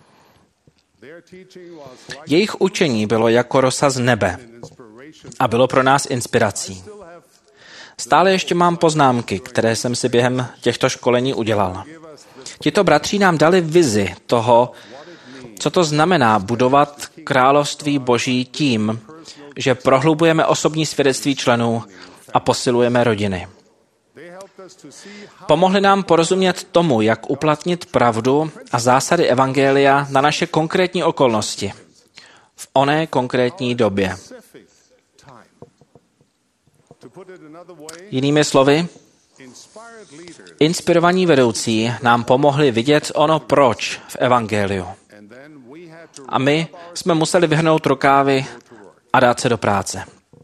A: Jejich učení bylo jako rosa z nebe a bylo pro nás inspirací. Stále ještě mám poznámky, které jsem si během těchto školení udělal. Tito bratři nám dali vizi toho, co to znamená budovat království Boží tím, že prohlubujeme osobní svědectví členů a posilujeme rodiny. Pomohli nám porozumět tomu, jak uplatnit pravdu a zásady evangelia na naše konkrétní okolnosti v oné konkrétní době. Jinými slovy, inspirovaní vedoucí nám pomohli vidět ono proč v evangeliu. A my jsme museli vyhrnout rukávy a dát se do práce.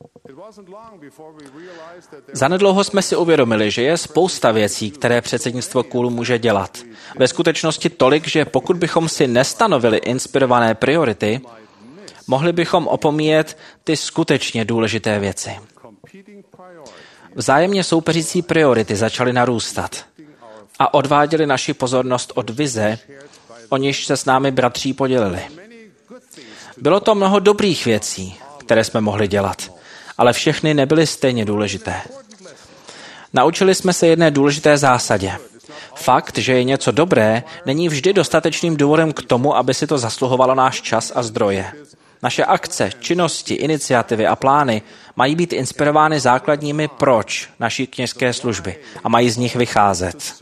A: Zanedlouho jsme si uvědomili, že je spousta věcí, které předsednictvo KOOL může dělat. Ve skutečnosti tolik, že pokud bychom si nestanovili inspirované priority, mohli bychom opomíjet ty skutečně důležité věci. Vzájemně soupeřící priority začaly narůstat a odváděly naši pozornost od vize, o níž se s námi bratří podělili. Bylo to mnoho dobrých věcí, které jsme mohli dělat, ale všechny nebyly stejně důležité. Naučili jsme se jedné důležité zásadě. Fakt, že je něco dobré, není vždy dostatečným důvodem k tomu, aby si to zasluhovalo náš čas a zdroje. Naše akce, činnosti, iniciativy a plány mají být inspirovány základními proč naší kněžské služby a mají z nich vycházet.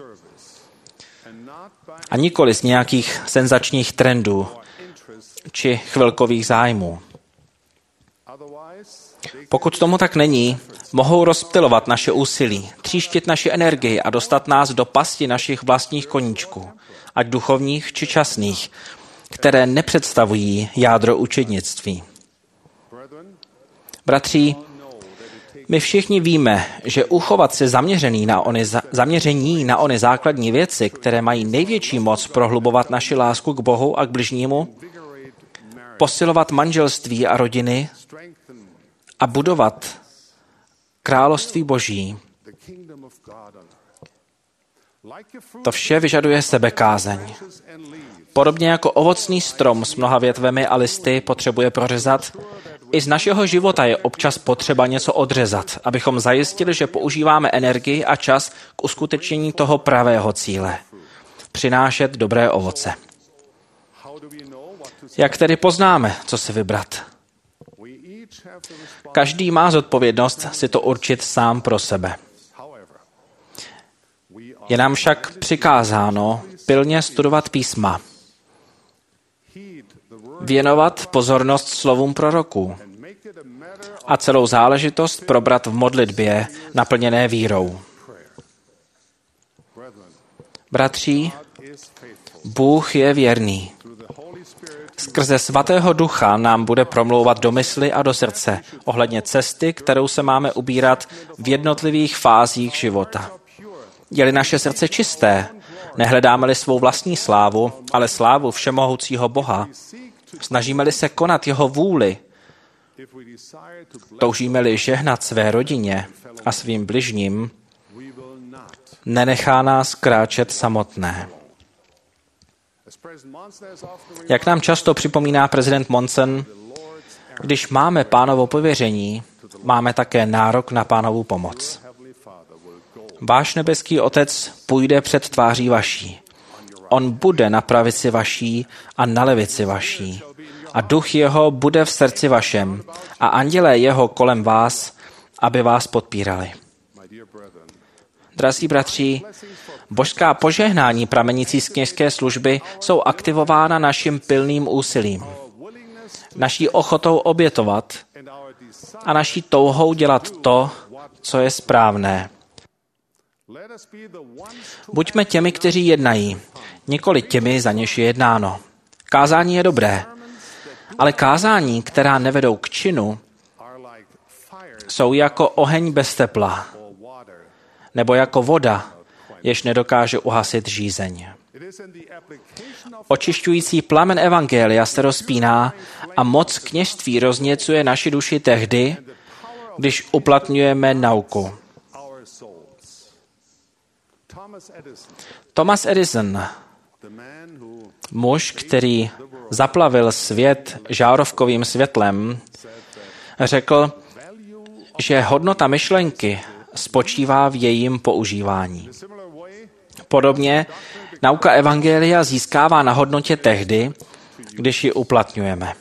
A: A nikoli z nějakých senzačních trendů či chvilkových zájmů. Pokud tomu tak není, mohou rozptylovat naše úsilí, tříštit naši energii a dostat nás do pasti našich vlastních koníčků, ať duchovních či časných, které nepředstavují jádro učednictví. Bratří, my všichni víme, že uchovat se zaměření na ony základní věci, které mají největší moc prohlubovat naši lásku k Bohu a k bližnímu, posilovat manželství a rodiny a budovat království Boží, to vše vyžaduje sebekázeň. Podobně jako ovocný strom s mnoha větvemi a listy potřebuje prořezat, i z našeho života je občas potřeba něco odřezat, abychom zajistili, že používáme energii a čas k uskutečnění toho pravého cíle. Přinášet dobré ovoce. Jak tedy poznáme, co si vybrat? Každý má zodpovědnost si to určit sám pro sebe. Je nám však přikázáno pilně studovat písma, věnovat pozornost slovům proroků a celou záležitost probrat v modlitbě naplněné vírou. Bratři, Bůh je věrný. Skrze Svatého Ducha nám bude promlouvat do mysli a do srdce ohledně cesty, kterou se máme ubírat v jednotlivých fázích života. Je-li naše srdce čisté, nehledáme-li svou vlastní slávu, ale slávu všemohoucího Boha, snažíme-li se konat jeho vůli, toužíme-li žehnat své rodině a svým bližním, nenechá nás kráčet samotné. Jak nám často připomíná prezident Monson, když máme Pánovo pověření, máme také nárok na Pánovu pomoc. Váš nebeský Otec půjde před tváří vaší. On bude na pravici vaší a na levici vaší. A duch jeho bude v srdci vašem a andělé jeho kolem vás, aby vás podpírali. Drazí bratři, božská požehnání pramenící z kněžské služby jsou aktivována naším pilným úsilím, naší ochotou obětovat a naší touhou dělat to, co je správné. Buďme těmi, kteří jednají, nikoli těmi, za něž je jednáno. Kázání je dobré, ale kázání, která nevedou k činu, jsou jako oheň bez tepla, nebo jako voda, jež nedokáže uhasit žízeň. Očišťující plamen evangelia se rozpíná a moc kněžství rozněcuje naši duši tehdy, když uplatňujeme nauku. Thomas Edison, muž, který zaplavil svět žárovkovým světlem, řekl, že hodnota myšlenky spočívá v jejím používání. Podobně nauka evangelia získává na hodnotě tehdy, když ji uplatňujeme.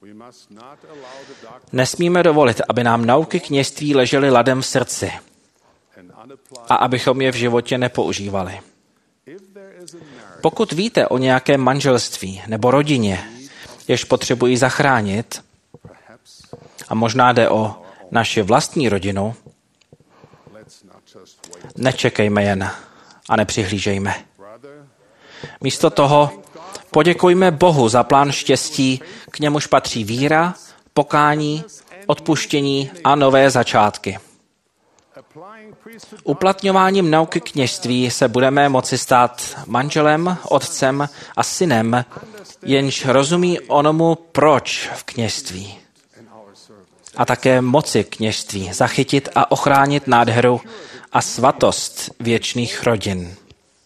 A: Nesmíme dovolit, aby nám nauky kněžství ležely ladem v srdci a abychom je v životě nepoužívali. Pokud víte o nějakém manželství nebo rodině, jež potřebují zachránit, a možná jde o naši vlastní rodinu, nečekejme jen a nepřihlížejme. Místo toho poděkujme Bohu za plán štěstí, k němuž patří víra, pokání, odpuštění a nové začátky. Uplatňováním nauky kněžství se budeme moci stát manželem, otcem a synem, jenž rozumí onomu proč v kněžství. A také moci kněžství zachytit a ochránit nádheru a svatost věčných rodin.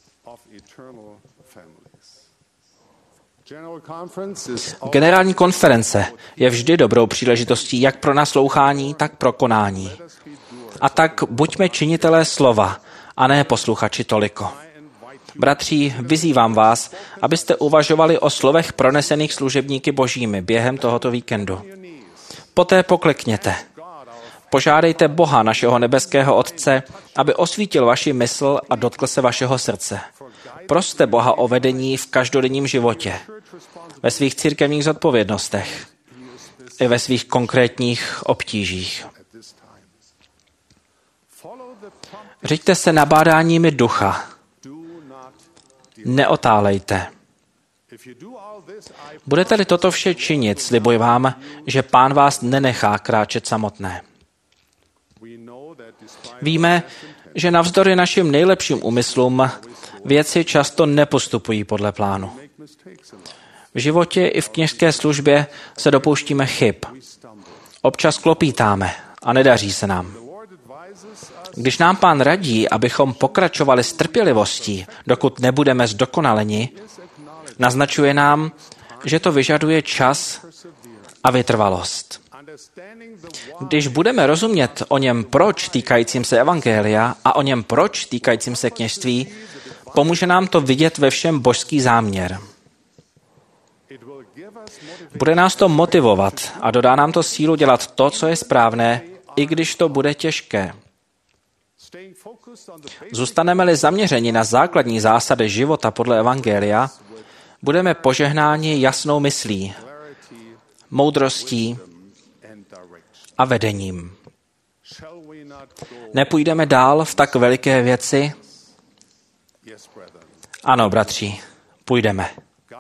A: Generální konference je vždy dobrou příležitostí jak pro naslouchání, tak pro konání. A tak buďme činitelé slova, a ne posluchači toliko. Bratři, vyzývám vás, abyste uvažovali o slovech pronesených služebníky božími během tohoto víkendu. Poté poklekněte. Požádejte Boha, našeho nebeského Otce, aby osvítil vaši mysl a dotkl se vašeho srdce. Proste Boha o vedení v každodenním životě, ve svých církevních zodpovědnostech i ve svých konkrétních obtížích. Řiďte se nabádáními ducha. Neotálejte. Budete-li toto vše činit, slibuji vám, že Pán vás nenechá kráčet samotné. Víme, že navzdory našim nejlepším úmyslům věci často nepostupují podle plánu. V životě i v kněžské službě se dopouštíme chyb. Občas klopítáme a nedaří se nám. Když nám Pán radí, abychom pokračovali s trpělivostí, dokud nebudeme zdokonaleni, naznačuje nám, že to vyžaduje čas a vytrvalost. Když budeme rozumět o něm proč týkajícím se evangelia a o něm proč týkajícím se kněžství, pomůže nám to vidět ve všem božský záměr. Bude nás to motivovat a dodá nám to sílu dělat to, co je správné, i když to bude těžké. Zůstaneme-li zaměřeni na základní zásady života podle evangelia, budeme požehnáni jasnou myslí, moudrostí a vedením. Nepůjdeme dál v tak veliké věci? Ano, bratři, půjdeme.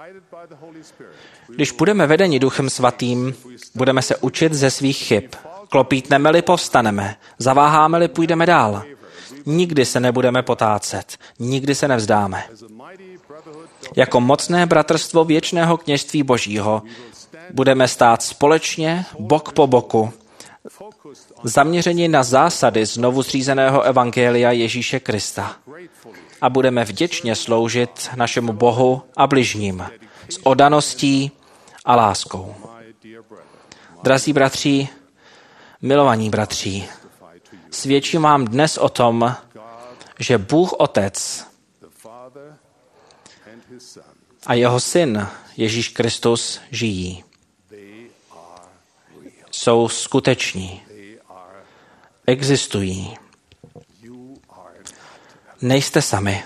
A: Když budeme vedeni Duchem Svatým, budeme se učit ze svých chyb. Klopítneme-li, povstaneme. Zaváháme-li, půjdeme dál. Nikdy se nebudeme potácet. Nikdy se nevzdáme. Jako mocné bratrstvo věčného kněžství Božího budeme stát společně, bok po boku, zaměřeni na zásady znovu zřízeného evangelia Ježíše Krista. A budeme vděčně sloužit našemu Bohu a bližním s oddaností a láskou. Drazí bratři, milovaní bratři, svědčím vám dnes o tom, že Bůh Otec a jeho Syn Ježíš Kristus žijí. Jsou skuteční. Existují. Nejste sami.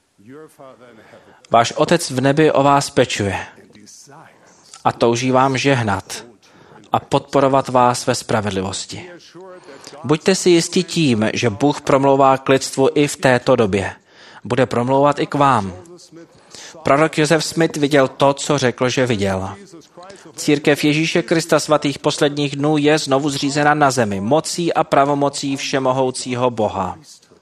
A: Váš Otec v nebi o vás pečuje a touží vám žehnat a podporovat vás ve spravedlivosti. Buďte si jistí tím, že Bůh promlouvá k lidstvu i v této době. Bude promlouvat i k vám. Prorok Joseph Smith viděl to, co řekl, že viděl. Církev Ježíše Krista svatých posledních dnů je znovu zřízena na zemi, mocí a pravomocí všemohoucího Boha.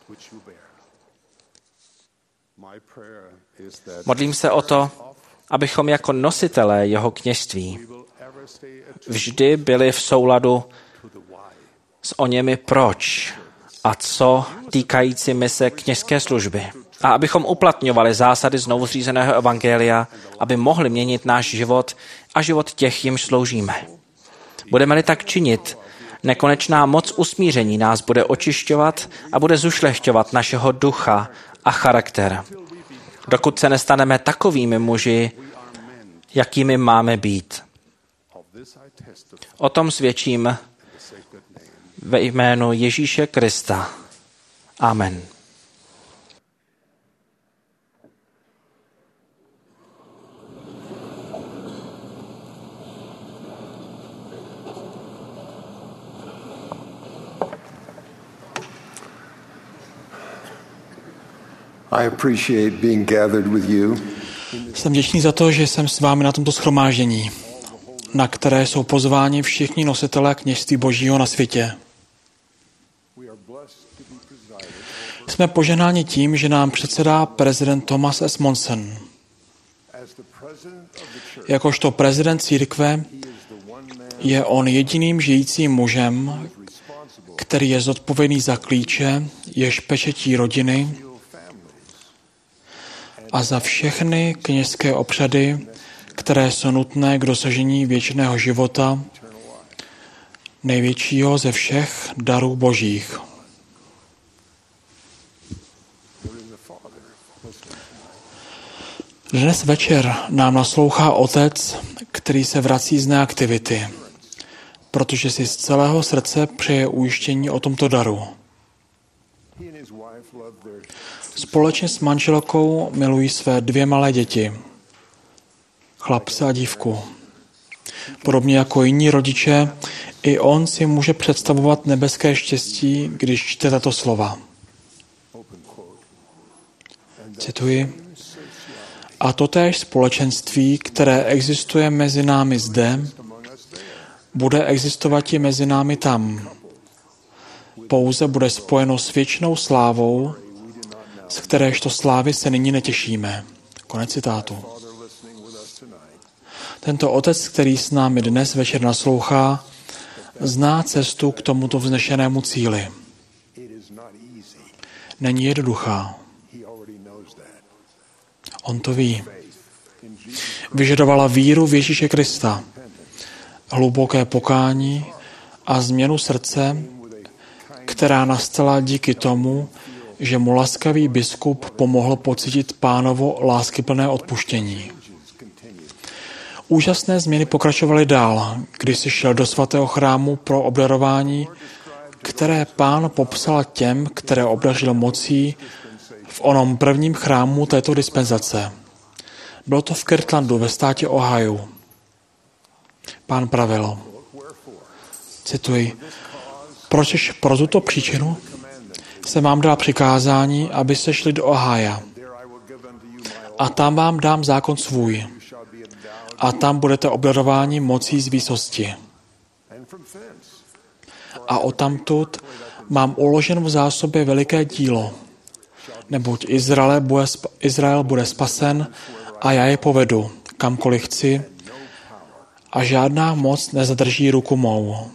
A: Modlím se o to, abychom jako nositelé jeho kněžství vždy byli v souladu s oněmi proč a co týkajícími se kněžské služby. A abychom uplatňovali zásady znovu zřízeného evangelia, aby mohli měnit náš život a život těch, jimž sloužíme. Budeme-li tak činit, nekonečná moc usmíření nás bude očišťovat a bude zušlechťovat našeho ducha a charakter, dokud se nestaneme takovými muži, jakými máme být. O tom svědčím ve jménu Ježíše Krista. Amen.
C: I appreciate being gathered with you.
B: Jsem vděčný za to, že jsem s vámi na tomto shromáždění, na které jsou pozváni všichni nositelé kněžství Božího na světě. Jsme požehnáni tím, že nám předsedá prezident Thomas S. Monson. Jakožto prezident církve je on jediným žijícím mužem, který je zodpovědný za klíče, jež pečetí rodiny a za všechny kněžské obřady, které jsou nutné k dosažení věčného života, největšího ze všech darů božích. Dnes večer nám naslouchá otec, který se vrací z neaktivity, protože si z celého srdce přeje ujištění o tomto daru. Společně s manželkou milují své 2 malé děti, chlapce a dívku. Podobně jako jiní rodiče, i on si může představovat nebeské štěstí, když čte tato slova. Cituji. A totéž společenství, které existuje mezi námi zde, bude existovat i mezi námi tam. Pouze bude spojeno s věčnou slávou, z kteréžto slávy se nyní netěšíme. Konec citátu. Tento otec, který s námi dnes večer naslouchá, zná cestu k tomuto vznešenému cíli. Není jednoduchá. On to ví. Vyžadovala víru v Ježíše Krista, hluboké pokání a změnu srdce, která nastala díky tomu, že mu laskavý biskup pomohl pocítit Pánovo láskyplné odpuštění. Úžasné změny pokračovaly dál, když si šel do svatého chrámu pro obdarování, které Pán popsal těm, které obdařil mocí v onom prvním chrámu této dispenzace. Bylo to v Kirtlandu ve státě Ohio. Pán pravil, cituji, pročež pro tuto příčinu jsem vám dal přikázání, abyste šli do Ohája. A tam vám dám zákon svůj. A tam budete obdarováni mocí z výsosti. A odtamtud mám uložen v zásobě veliké dílo. Neboť Izrael bude spasen a já je povedu, kamkoliv chci, a žádná moc nezadrží ruku mou.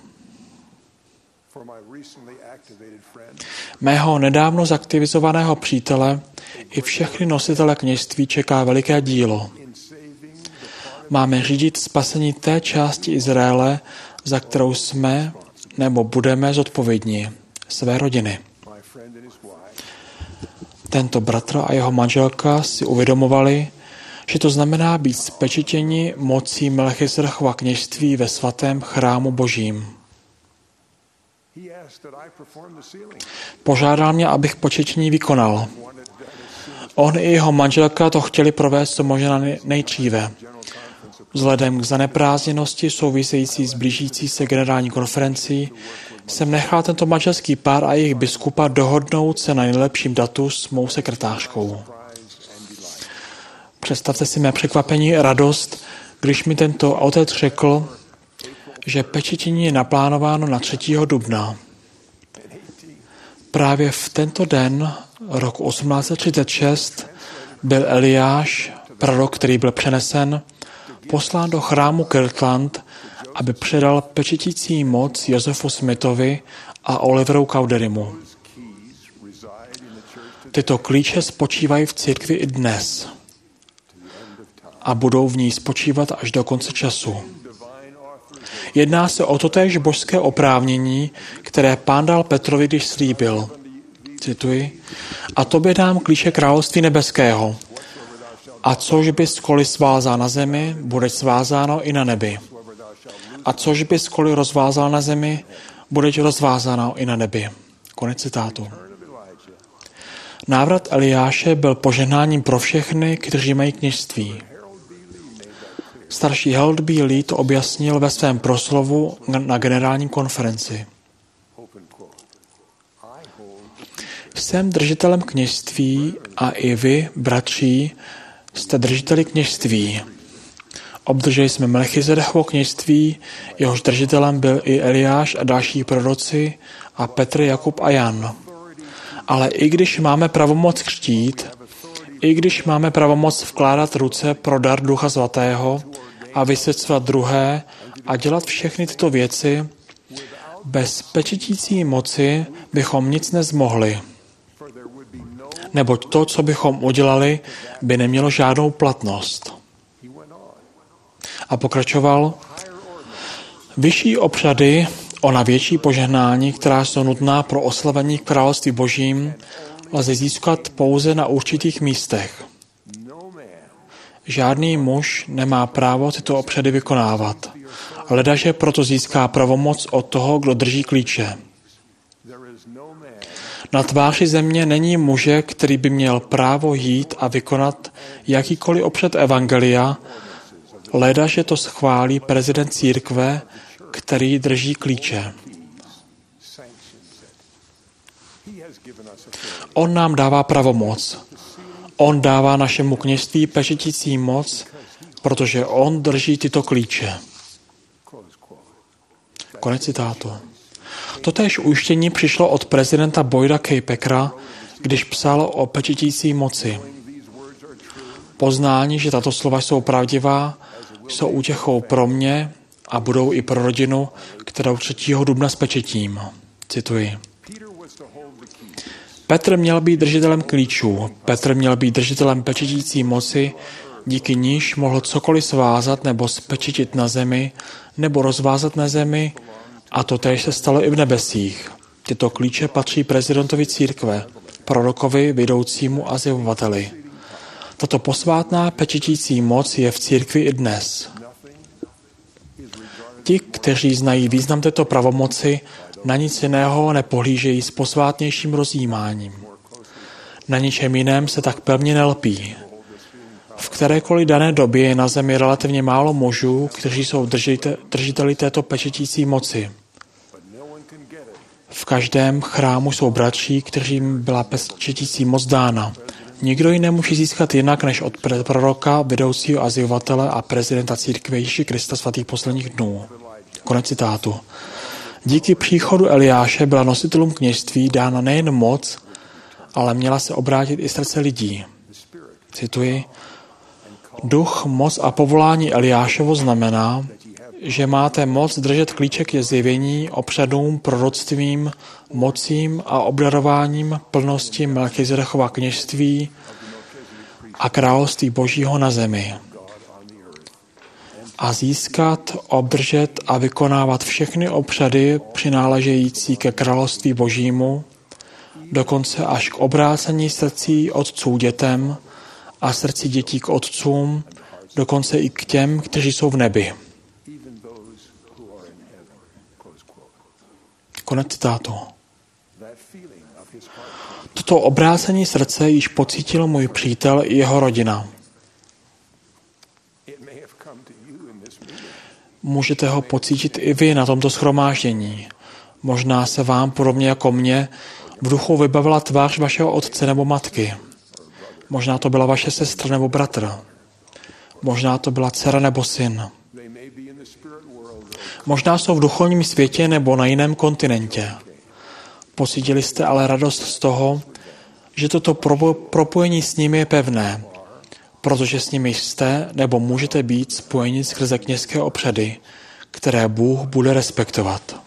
B: Mého nedávno zaktivizovaného přítele i všechny nositele kněžství čeká veliké dílo. Máme řídit spasení té části Izraele, za kterou jsme nebo budeme zodpovědní, své rodiny. Tento bratr a jeho manželka si uvědomovali, že to znamená být spečetěni mocí Melchizedekova kněžství ve svatém chrámu Božím. Požádal mě, abych počečení vykonal. On i jeho manželka to chtěli provést co možná nejdříve. Vzhledem k zaneprázdněnosti související s blížící se generální konferencí jsem nechal tento manželský pár a jejich biskupa dohodnout se na nejlepším datu s mou sekretářkou. Představte si mé překvapení a radost, když mi tento otec řekl, že pečetění je naplánováno na 3. dubna. Právě v tento den, roku 1836, byl Eliáš, prorok, který byl přenesen, poslán do chrámu Kirtland, aby předal pečetící moc Josefu Smithovi a Oliveru Cowderymu. Tyto klíče spočívají v církvi i dnes a budou v ní spočívat až do konce času. Jedná se o totéž božské oprávnění, které Pán dal Petrovi, když slíbil, cituji, a tobě dám klíče království nebeského. A což bys koli svázal na zemi, bude svázáno i na nebi. A což bys koli rozvázal na zemi, bude rozvázáno i na nebi. Konec citátu. Návrat Eliáše byl požehnáním pro všechny, kteří mají kněžství. Starší Harold B. Lee to objasnil ve svém proslovu na generální konferenci. Jsem držitelem kněžství a i vy, bratří, jste držiteli kněžství. Obdrželi jsme Melchizedekovo kněžství, jehož držitelem byl i Eliáš a další proroci a Petr, Jakub a Jan. Ale i když máme pravomoc křtít, i když máme pravomoc vkládat ruce pro dar Ducha Svatého a vysvěcovat druhé a dělat všechny tyto věci, bez pečetící moci bychom nic nezmohli. Neboť to, co bychom udělali, by nemělo žádnou platnost. A pokračoval, vyšší obřady, ona větší požehnání, která jsou nutná pro oslavení království Božím, lze získat pouze na určitých místech. Žádný muž nemá právo tyto obřady vykonávat. Ledaže proto získá pravomoc od toho, kdo drží klíče. Na tváři země není muže, který by měl právo jít a vykonat jakýkoliv obřad evangelia, ledaže to schválí prezident církve, který drží klíče. On nám dává pravomoc. On dává našemu kněžství pečetící moc, protože on drží tyto klíče. Konec citátu. Totéž ujištění přišlo od prezidenta Boyda K. Packera, když psal o pečetící moci. Poznání, že tato slova jsou pravdivá, jsou útěchou pro mě a budou i pro rodinu, kterou 3. dubna spečetím. Cituji. Petr měl být držitelem klíčů. Petr měl být držitelem pečetící moci, díky níž mohl cokoliv svázat nebo spečetit na zemi, nebo rozvázat na zemi, a to též se stalo i v nebesích. Tyto klíče patří prezidentovi církve, prorokovi, vedoucímu a zjevovateli. Tato posvátná pečetící moc je v církvi i dnes. Ti, kteří znají význam této pravomoci, na nic jiného nepohlížejí s posvátnějším rozjímáním. Na ničem jiném se tak pevně nelpí. V kterékoliv dané době je na zemi relativně málo mužů, kteří jsou držiteli této pečetící moci. V každém chrámu jsou bratří, kterým byla pečetící moc dána. Nikdo ji nemůže získat jinak než od proroka, vedoucího a zjevovatele a prezidenta církve Ježíše Krista svatých posledních dnů. Konec citátu. Díky příchodu Eliáše byla nositelům kněžství dána nejen moc, ale měla se obrátit i srdce lidí. Cituji, duch, moc a povolání Eliášovo znamená, že máte moc držet klíček ke zjevení, obřadům, proroctvím, mocím a obdarováním plnosti Melchizedechova kněžství a království Božího na zemi. A získat, obdržet a vykonávat všechny obřady přináležející ke království Božímu, dokonce až k obrácení srdcí otců dětem a srdcí dětí k otcům, dokonce i k těm, kteří jsou v nebi. Konec citátu. Toto obrácení srdce již pocítil můj přítel i jeho rodina. Můžete ho pocítit i vy na tomto shromáždění. Možná se vám, podobně jako mně, v duchu vybavila tvář vašeho otce nebo matky. Možná to byla vaše sestra nebo bratr. Možná to byla dcera nebo syn. Možná jsou v duchovním světě nebo na jiném kontinentě. Pocítili jste ale radost z toho, že toto propojení s nimi je pevné, protože s nimi jste nebo můžete být spojeni skrze kněžské obřady, které Bůh bude respektovat.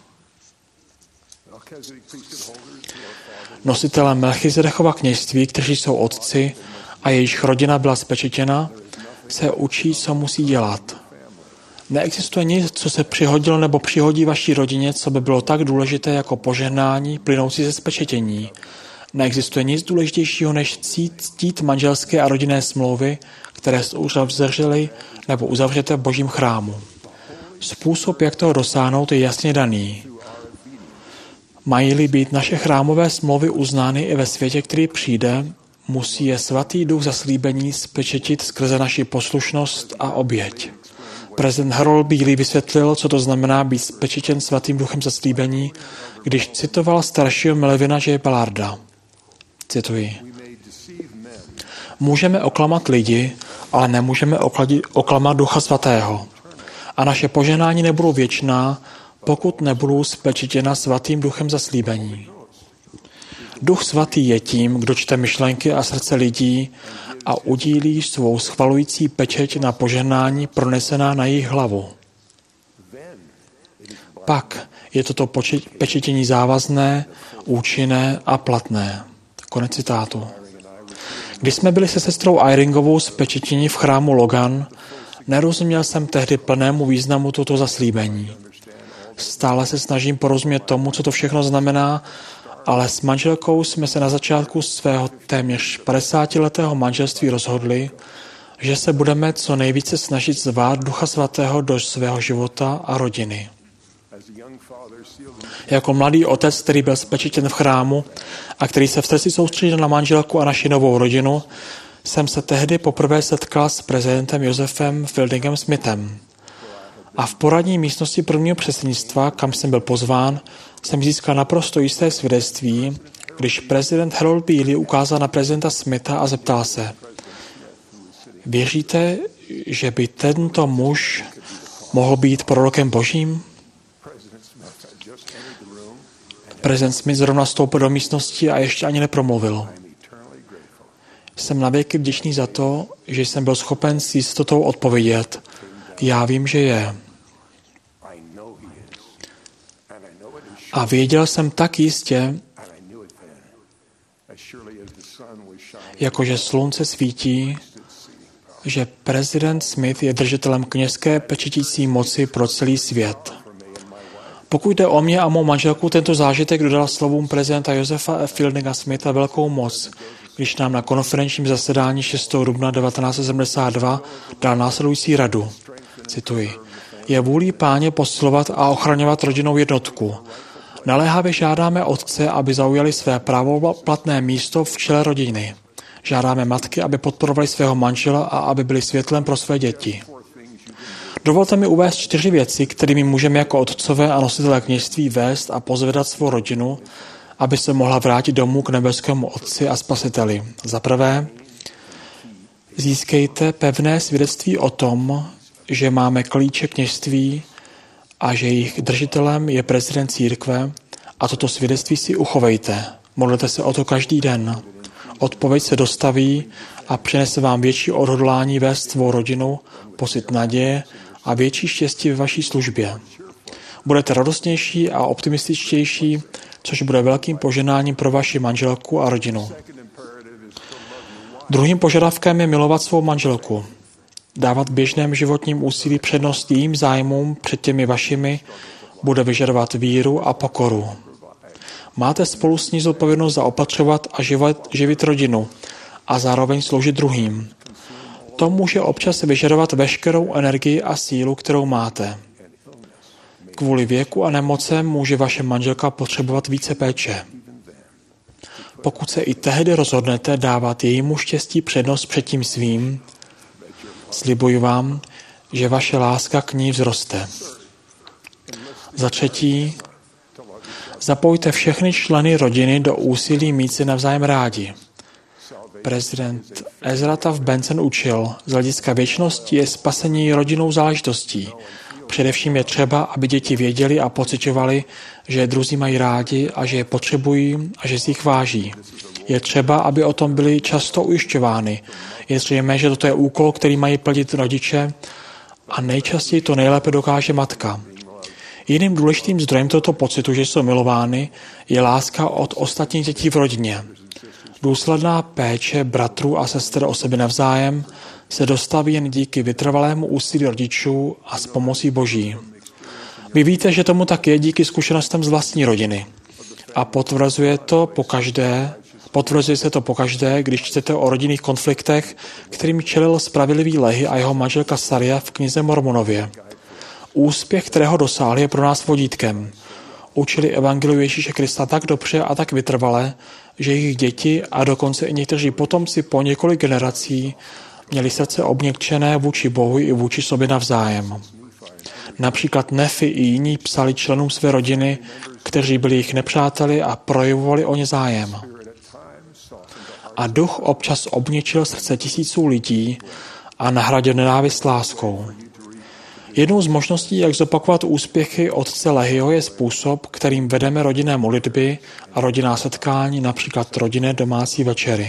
B: Nositelé Melchizedechova kněžství, kteří jsou otci a jejichž rodina byla spečetěna, se učí, co musí dělat. Neexistuje nic, co se přihodilo nebo přihodí vaší rodině, co by bylo tak důležité jako požehnání plynoucí ze spečetění. Neexistuje nic důležitějšího, než ctít manželské a rodinné smlouvy, které jste uzavřeli nebo uzavřete v Božím chrámu. Způsob, jak toho dosáhnout, je jasně daný. Mají-li být naše chrámové smlouvy uznány i ve světě, který přijde, musí je svatý duch zaslíbení spečetit skrze naši poslušnost a oběť. Prezident Harold Bailey vysvětlil, co to znamená být spečetěn svatým duchem zaslíbení, když citoval staršího Melvina J. Ballarda. Cituji. Můžeme oklamat lidi, ale nemůžeme oklamat Ducha Svatého. A naše požehnání nebudou věčná, pokud nebudou spečetěna svatým duchem zaslíbení. Duch svatý je tím, kdo čte myšlenky a srdce lidí a udílí svou schvalující pečeť na požehnání pronesená na jejich hlavu. Pak je toto pečetění závazné, účinné a platné. Konec citátu. Když jsme byli se sestrou Eyringovou spečetěni v chrámu Logan, nerozuměl jsem tehdy plnému významu toto zaslíbení. Stále se snažím porozumět tomu, co to všechno znamená, ale s manželkou jsme se na začátku svého téměř 50letého manželství rozhodli, že se budeme co nejvíce snažit zvát Ducha Svatého do svého života a rodiny. Jako mladý otec, který byl spečetěn v chrámu a který se v srdci soustředil na manželku a naši novou rodinu, jsem se tehdy poprvé setkal s prezidentem Josephem Fieldingem Smithem. A v poradní místnosti prvního předsednictva, kam jsem byl pozván, jsem získal naprosto jisté svědectví, když prezident Harold Bailey ukázal na prezidenta Smitha a zeptal se: věříte, že by tento muž mohl být prorokem Božím? Prezident Smith zrovna vstoupil do místnosti a ještě ani nepromluvil. Jsem navěky vděčný za to, že jsem byl schopen s jistotou odpovědět: já vím, že je. A věděl jsem tak jistě, jakože slunce svítí, že prezident Smith je držitelem kněžské pečetící moci pro celý svět. Pokud jde o mě a mou manželku, tento zážitek dodal slovům prezidenta Josefa F. Fieldinga Smitha velkou moc, když nám na konferenčním zasedání 6. dubna 1972 dal následující radu. Cituji. Je vůlí Páně posilovat a ochraňovat rodinnou jednotku. Naléhavě žádáme otce, aby zaujali své právoplatné místo v čele rodiny. Žádáme matky, aby podporovali svého manžela a aby byli světlem pro své děti. Dovolte mi uvést 4 věci, kterými můžeme jako otcové a nositelé kněžství vést a pozvedat svou rodinu, aby se mohla vrátit domů k nebeskému Otci a Spasiteli. Za prvé, Získejte pevné svědectví o tom, že máme klíče kněžství a že jejich držitelem je prezident církve, a toto svědectví si uchovejte. Modlete se o to každý den. Odpověď se dostaví a přinese vám větší odhodlání vést svou rodinu, pocit naděje a větší štěstí ve vaší službě. Budete radostnější a optimističtější, což bude velkým poženáním pro vaši manželku a rodinu. Druhým požadavkem je milovat svou manželku. Dávat v běžném životním úsilí přednost jejím zájmům před těmi vašimi bude vyžadovat víru a pokoru. Máte spolu s ní zodpovědnost zaopatřovat a živit rodinu a zároveň sloužit druhým. To může občas vyžadovat veškerou energii a sílu, kterou máte. Kvůli věku a nemocem může vaše manželka potřebovat více péče. Pokud se i tehdy rozhodnete dávat jejímu štěstí přednost před tím svým, slibuji vám, že vaše láska k ní vzroste. Za třetí, zapojte všechny členy rodiny do úsilí mít se navzájem rádi. Prezident Ezra Taft Benson učil, z hlediska věčnosti je spasení rodinnou záležitostí. Především je třeba, aby děti věděli a pociťovali, že je druzí mají rádi a že je potřebují a že si jich váží. Je třeba, aby o tom byli často ujišťovány. Je zřejmé, že toto je úkol, který mají plnit rodiče a nejčastěji to nejlépe dokáže matka. Jiným důležitým zdrojem tohoto pocitu, že jsou milovány, je láska od ostatních dětí v rodině. Důsledná péče bratrů a sester o sebe navzájem se dostaví jen díky vytrvalému úsilí rodičů a s pomocí Boží. Vy víte, že tomu tak je díky zkušenostem z vlastní rodiny. A potvrzuje se to pokaždé, když čtete o rodinných konfliktech, kterým čelil spravedlivý Lehi a jeho manželka Saria v knize Mormonově. Úspěch, kterého dosáhli, je pro nás vodítkem. Učili evangeliu Ježíše Krista tak dobře a tak vytrvale, že jejich děti a dokonce i někteří potomci po několik generací měli srdce obměkčené vůči Bohu i vůči sobě navzájem. Například Nefi i jiní psali členům své rodiny, kteří byli jejich nepřáteli a projevovali o ně zájem. A duch občas obničil srdce tisíců lidí a nahradil nenávist láskou. Jednou z možností, jak zopakovat úspěchy otce Lehiho, je způsob, kterým vedeme rodinné modlitby a rodinná setkání, například rodinné domácí večery.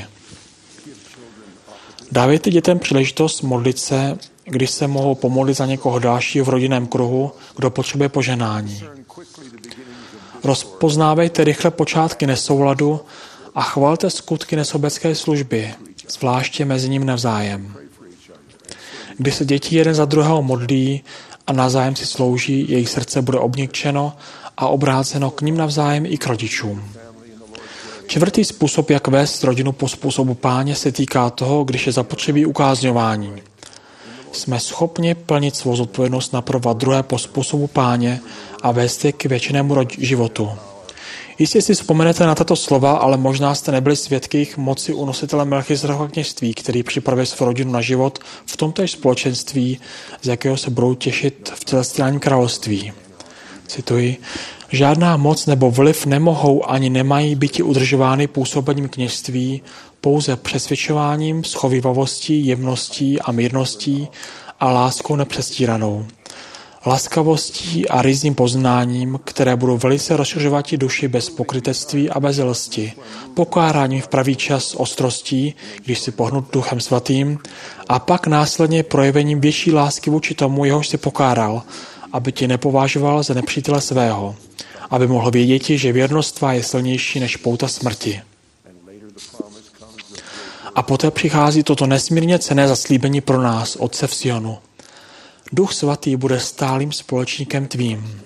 B: Dávejte dětem příležitost modlit se, když se mohou pomodlit za někoho dalšího v rodinném kruhu, kdo potřebuje poženání. Rozpoznávejte rychle počátky nesouladu a chvalte skutky nesobecké služby, zvláště mezi ním navzájem. Když se děti jeden za druhého modlí a navzájem si slouží, jejich srdce bude obměkčeno a obráceno k nim navzájem i k rodičům. Čtvrtý způsob, jak vést rodinu po způsobu Páně, se týká toho, když je zapotřebí ukázňování. Jsme schopni plnit svou zodpovědnost napravovat druhé po způsobu Páně a vést je k věčnému životu. Jistě si vzpomenete na tato slova, ale možná jste nebyli svědky jejich moci u nositele Melchizedekova kněžství, který připravuje svou rodinu na život v tomtéž společenství, z jakého se budou těšit v celestiálním království. Cituji, žádná moc nebo vliv nemohou ani nemají býti udržovány působením kněžství, pouze přesvědčováním, schovívavostí, jemností a mírností a láskou nepřestíranou. Laskavostí a ryzným poznáním, které budou velice rozšiřovat duši bez pokrytectví a bez lsti, pokáráním v pravý čas ostrostí, když si pohnut Duchem Svatým, a pak následně projevením větší lásky vůči tomu, jehož si pokáral, aby tě nepovažoval za nepřítele svého, aby mohl vědět, že věrnost tvá je silnější než pouta smrti. A poté přichází toto nesmírně cenné zaslíbení pro nás, Otce v Sionu. Duch Svatý bude stálým společníkem tvým.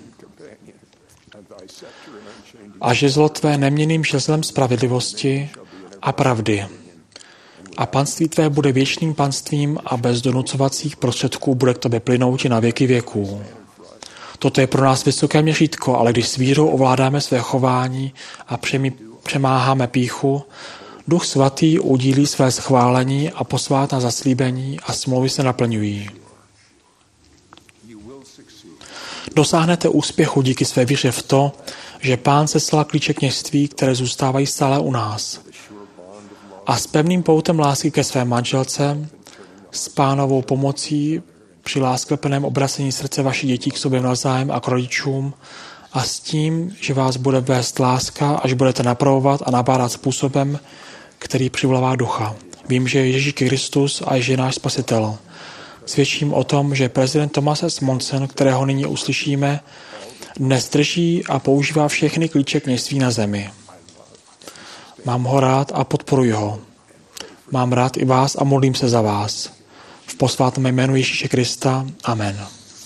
B: A žezlo tvé neměnným žezlem spravedlivosti a pravdy. A panství tvé bude věčným panstvím a bez donucovacích prostředků bude k tobě plynout i na věky věků. Toto je pro nás vysoké měřítko, ale když s vírou ovládáme své chování a přemáháme pýchu, Duch Svatý udílí své schválení a posvátná zaslíbení a smlouvy se naplňují. Dosáhnete úspěchu díky své víře v to, že Pán seslal klíče kněžství, které zůstávají stále u nás. A s pevným poutem lásky ke své manželce S Pánovou pomocí při láskyplném obracení srdce vašich dětí k sobě navzájem a k rodičům a s tím, že vás bude vést láska, až budete napravovat a nabádat způsobem, který přivolává ducha. Vím, že Ježíš Kristus a že je náš spasitel. Svědčím o tom, že prezident Thomas S. Monson, kterého nyní uslyšíme, dnes drží a používá všechny klíče kněžství na zemi. Mám ho rád a podporuji ho. Mám rád i vás a modlím se za vás. V posvátném jménu Ježíše Krista. Amen.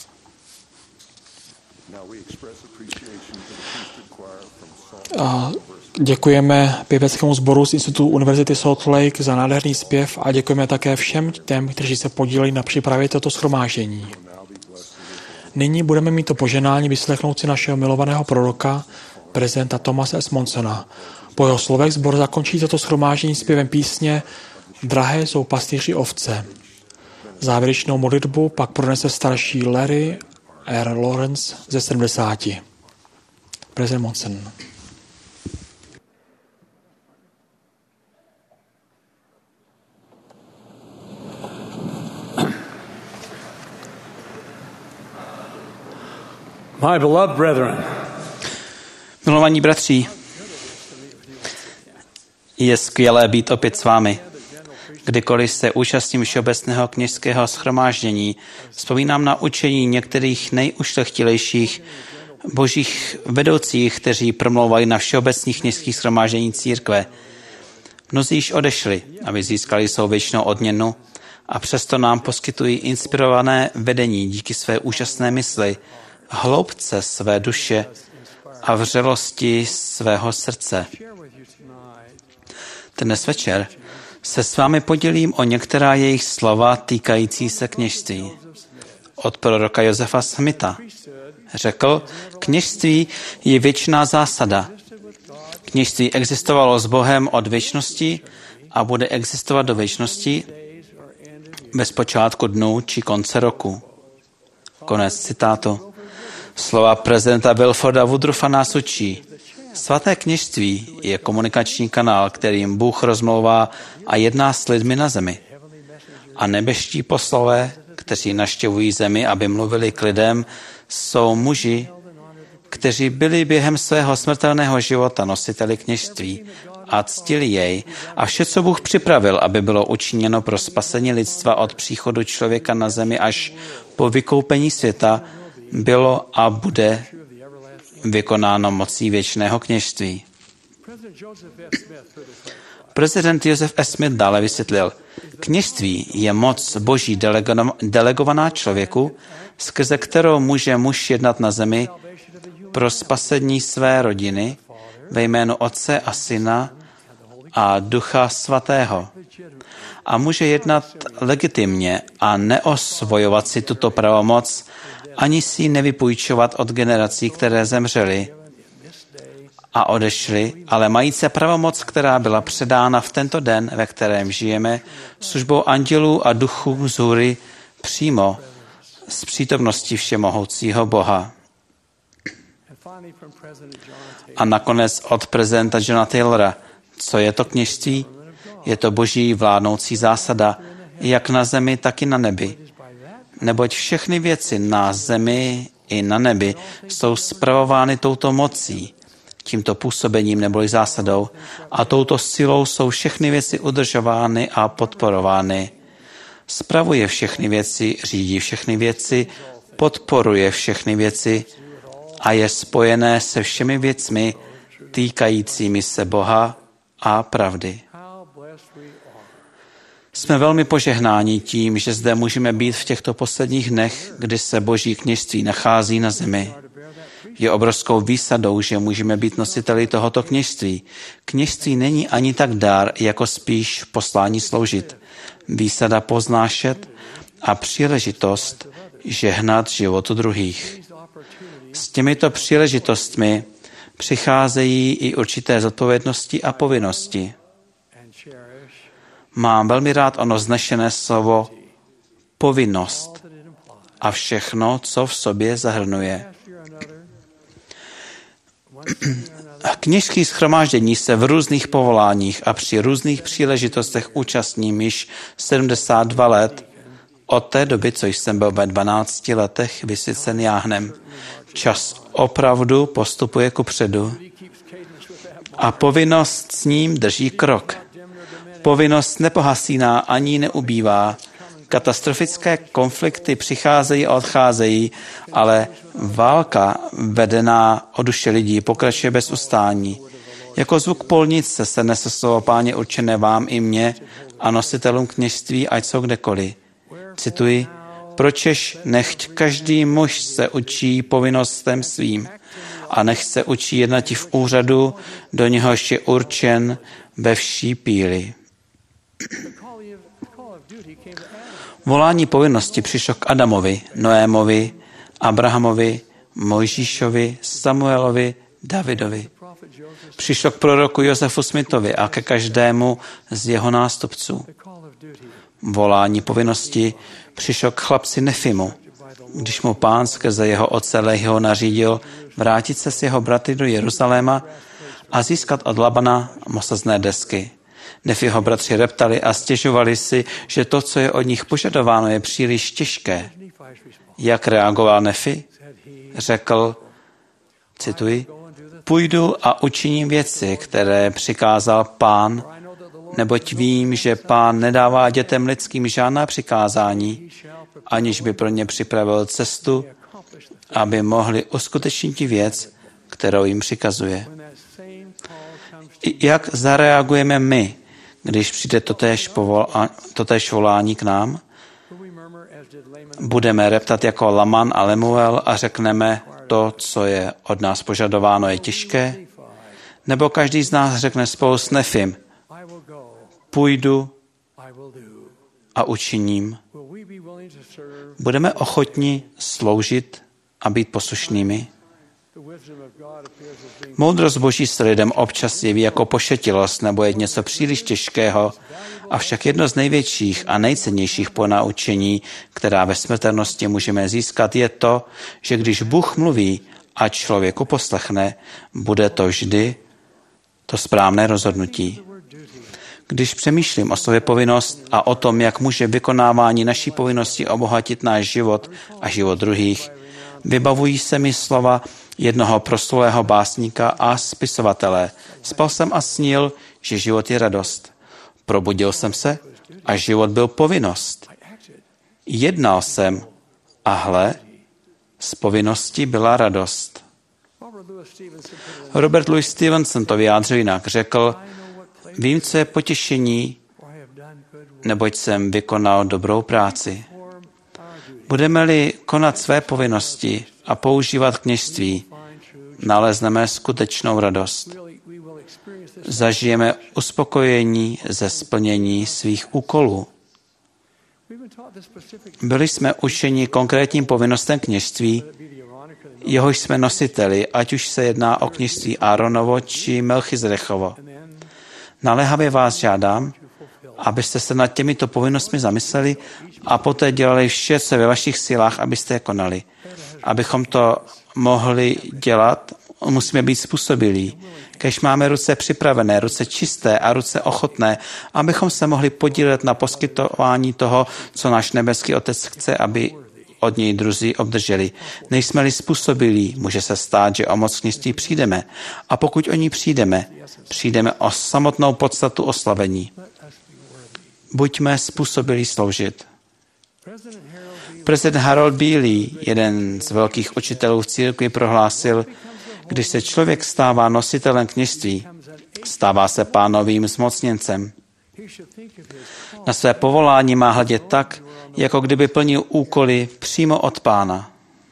B: A děkujeme pěveckému sboru z Institutu Univerzity Salt Lake za nádherný zpěv a děkujeme také všem těm, kteří se podíleli na přípravě tohoto shromáždění. Nyní budeme mít to poženání vyslechnout si našeho milovaného proroka, prezidenta Thomase S. Monsona. Po jeho slovech sbor zakončí toto shromáždění zpěvem písně Drahé jsou pastýři ovce. Závěrečnou modlitbu pak pronese starší Larry R. Lawrence ze 70. Prezident Monson.
E: My beloved brethren,
D: Milovaní bratři, je skvělé být opět s vámi. Kdykoliv se účastním všeobecného kněžského shromáždění, vzpomínám na učení některých nejušlechtilejších božích vedoucích, kteří promlouvají na všeobecných kněžských shromáždění církve. Mnozí již odešli, aby získali svou věčnou odměnu a přesto nám poskytují inspirované vedení díky své úžasné mysli, hloubce své duše a vřelosti svého srdce. Dnes večer se s vámi podělím o některá jejich slova týkající se kněžství. Od proroka Josefa Smitha řekl, kněžství je věčná zásada. Kněžství existovalo s Bohem od věčnosti a bude existovat do věčnosti bez počátku dnů či konce roku. Konec citátu. Slova prezidenta Wilforda Woodruffa nás učí. Svaté kněžství je komunikační kanál, kterým Bůh rozmlouvá a jedná s lidmi na zemi. A nebeští poslové, kteří navštěvují zemi, aby mluvili k lidem, jsou muži, kteří byli během svého smrtelného života nositeli kněžství a ctili jej a vše, co Bůh připravil, aby bylo učiněno pro spasení lidstva od příchodu člověka na zemi až po vykoupení světa, bylo a bude vykonáno mocí věčného kněžství. Prezident Joseph S. Smith dále vysvětlil, kněžství je moc boží delegovaná člověku, skrze kterou může muž jednat na zemi pro spasení své rodiny ve jménu Otce a Syna a Ducha Svatého. A může jednat legitimně a neosvojovat si tuto pravomoc, ani si ji nevypůjčovat od generací, které zemřely a odešly, ale mající pravomoc, která byla předána v tento den, ve kterém žijeme, službou andělů a duchů z hůry přímo z přítomnosti všemohoucího Boha. A nakonec od prezidenta Johna Taylora, co je to kněžství? Je to boží vládnoucí zásada, jak na zemi, tak i na nebi. Neboť všechny věci na zemi i na nebi jsou spravovány touto mocí, tímto působením neboli zásadou, a touto silou jsou všechny věci udržovány a podporovány. Spravuje všechny věci, řídí všechny věci, podporuje všechny věci a je spojené se všemi věcmi týkajícími se Boha a pravdy. Jsme velmi požehnáni tím, že zde můžeme být v těchto posledních dnech, kdy se boží kněžství nachází na zemi. Je obrovskou výsadou, že můžeme být nositeli tohoto kněžství. Kněžství není ani tak dar, jako spíš poslání sloužit. Výsada poznášet a příležitost žehnat životu druhých. S těmito příležitostmi přicházejí i určité zodpovědnosti a povinnosti. Mám velmi rád ono vznešené slovo povinnost a všechno, co v sobě zahrnuje. Kněžské shromáždění se v různých povoláních a při různých příležitostech účastním již 72 let od té doby, co jsem byl ve 12 letech vysycen jáhnem. Čas opravdu postupuje kupředu a povinnost s ním drží krok. Povinnost nepohasíná ani neubývá. Katastrofické konflikty přicházejí a odcházejí, ale válka vedená o duše lidí pokračuje bez ustání. Jako zvuk polnice se nese slovo Páně určené vám i mně a nositelům kněžství, ať jsou kdekoliv. Cituji, pročež nechť každý muž se učí povinnostem svým a nech se učí jednati v úřadu, do něhož je určen ve vší píli. Volání povinnosti přišlo k Adamovi, Noémovi, Abrahamovi, Mojžíšovi, Samuelovi, Davidovi. Přišlo k proroku Josefu Smithovi a ke každému z jeho nástupců. Volání povinnosti přišlo k chlapci Nefimu, když mu Pán skrze jeho otce Lehiho nařídil vrátit se s jeho bratry do Jeruzaléma a získat od Labana mosazné desky. Nefiho bratři reptali a stěžovali si, že to, co je od nich požadováno, je příliš těžké. Jak reagoval Nefi? Řekl, cituji, půjdu a učiním věci, které přikázal Pán, neboť vím, že Pán nedává dětem lidským žádná přikázání, aniž by pro ně připravil cestu, aby mohli uskutečnit věc, kterou jim přikazuje. Jak zareagujeme my, když přijde totéž volání k nám? Budeme reptat jako Laman a Lemuel a řekneme, to, co je od nás požadováno, je těžké? Nebo každý z nás řekne spolu s Nefim, půjdu a učiním. Budeme ochotni sloužit a být poslušnými? Moudrost Boží se lidem občas jeví jako pošetilost nebo je něco příliš těžkého, avšak jedno z největších a nejcennějších ponaučení, která ve smrtelnosti můžeme získat, je to, že když Bůh mluví a člověku poslechne, bude to vždy to správné rozhodnutí. Když přemýšlím o slově povinnost a o tom, jak může vykonávání naší povinnosti obohatit náš život a život druhých, vybavují se mi slova jednoho proslulého básníka a spisovatele. Spal jsem a snil, že život je radost. Probudil jsem se a život byl povinnost. Jednal jsem a hle, z povinnosti byla radost. Robert Louis Stevenson to vyjádřil jinak. Řekl, vím, co je potěšení, neboť jsem vykonal dobrou práci. Budeme-li konat své povinnosti a používat kněžství, nalezneme skutečnou radost. Zažijeme uspokojení ze splnění svých úkolů. Byli jsme učeni konkrétním povinnostem kněžství, jehož jsme nositeli, ať už se jedná o kněžství Áronovo či Melchizedechovo. Naléhavě vás žádám, abyste se nad těmito povinnostmi zamysleli a poté dělali vše, co ve vašich silách, abyste je konali. Abychom to mohli dělat, musíme být způsobilí. Kež máme ruce připravené, ruce čisté a ruce ochotné, abychom se mohli podílet na poskytování toho, co náš nebeský Otec chce, aby od něj druzí obdrželi. Nejsme-li způsobilí, může se stát, že o moc kněžství přijdeme. A pokud o ní přijdeme o samotnou podstatu oslavení. Buďme způsobilí sloužit. Prezident Harold Bailey, jeden z velkých učitelů v církvi, prohlásil, když se člověk stává nositelem kněžství, stává se Pánovým zmocněncem. Na své povolání má hledět tak, jako kdyby plnil úkoly přímo od Pána.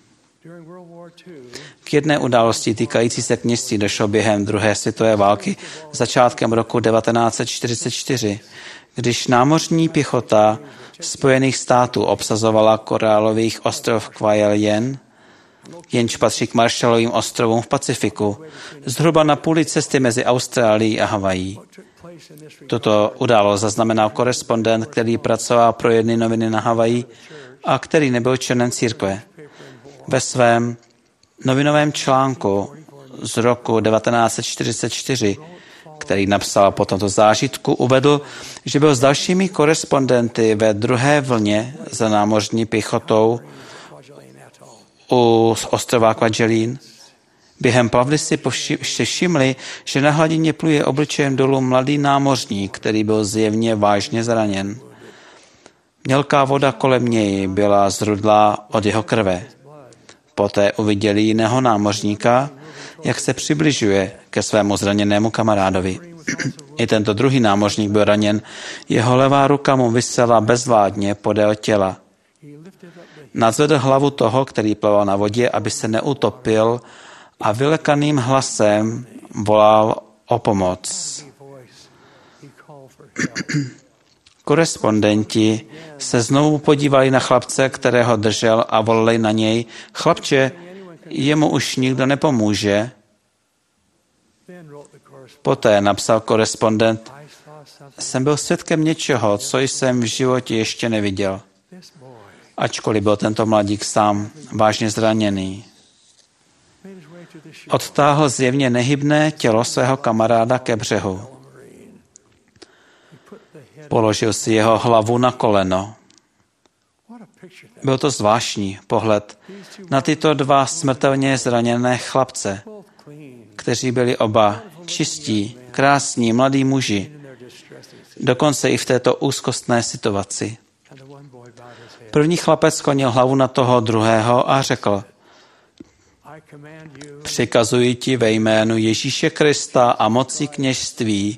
D: K jedné události týkající se kněžství došlo během druhé světové války začátkem roku 1944, když námořní pěchota Spojených států obsazovala korálových ostrov Kwajalein, jenž patří k Marshallovým ostrovům v Pacifiku, zhruba na půli cesty mezi Austrálií a Havají. Toto událost zaznamenal korespondent, který pracoval pro jedny noviny na Havaji a který nebyl členem církve. Ve svém novinovém článku z roku 1944, který napsal po tomto zážitku, uvedl, že byl s dalšími korespondenty ve druhé vlně za námořní pěchotou u ostrova Kwajalein. Během plavby si všimli, že na hladině pluje obličejem dolů mladý námořník, který byl zjevně vážně zraněn. Mělká voda kolem něj byla zrudlá od jeho krve. Poté uviděli jiného námořníka, jak se přibližuje ke svému zraněnému kamarádovi. I tento druhý námořník byl raněn, jeho levá ruka mu visela bezvládně podél těla. Nadzvedl hlavu toho, který plaval na vodě, aby se neutopil, a vylekaným hlasem volal o pomoc. Korespondenti se znovu podívali na chlapce, kterého držel, a volali na něj: Chlapče, jemu už nikdo nepomůže. Poté napsal korespondent: Jsem byl svědkem něčeho, co jsem v životě ještě neviděl. Ačkoliv byl tento mladík sám vážně zraněný. Odtáhl zjevně nehybné tělo svého kamaráda ke břehu. Položil si jeho hlavu na koleno. Byl to zvláštní pohled na tyto dva smrtelně zraněné chlapce, kteří byli oba čistí, krásní, mladí muži, dokonce i v této úzkostné situaci. První chlapec sklonil hlavu na toho druhého a řekl: Přikazuji ti ve jménu Ježíše Krista a moci kněžství,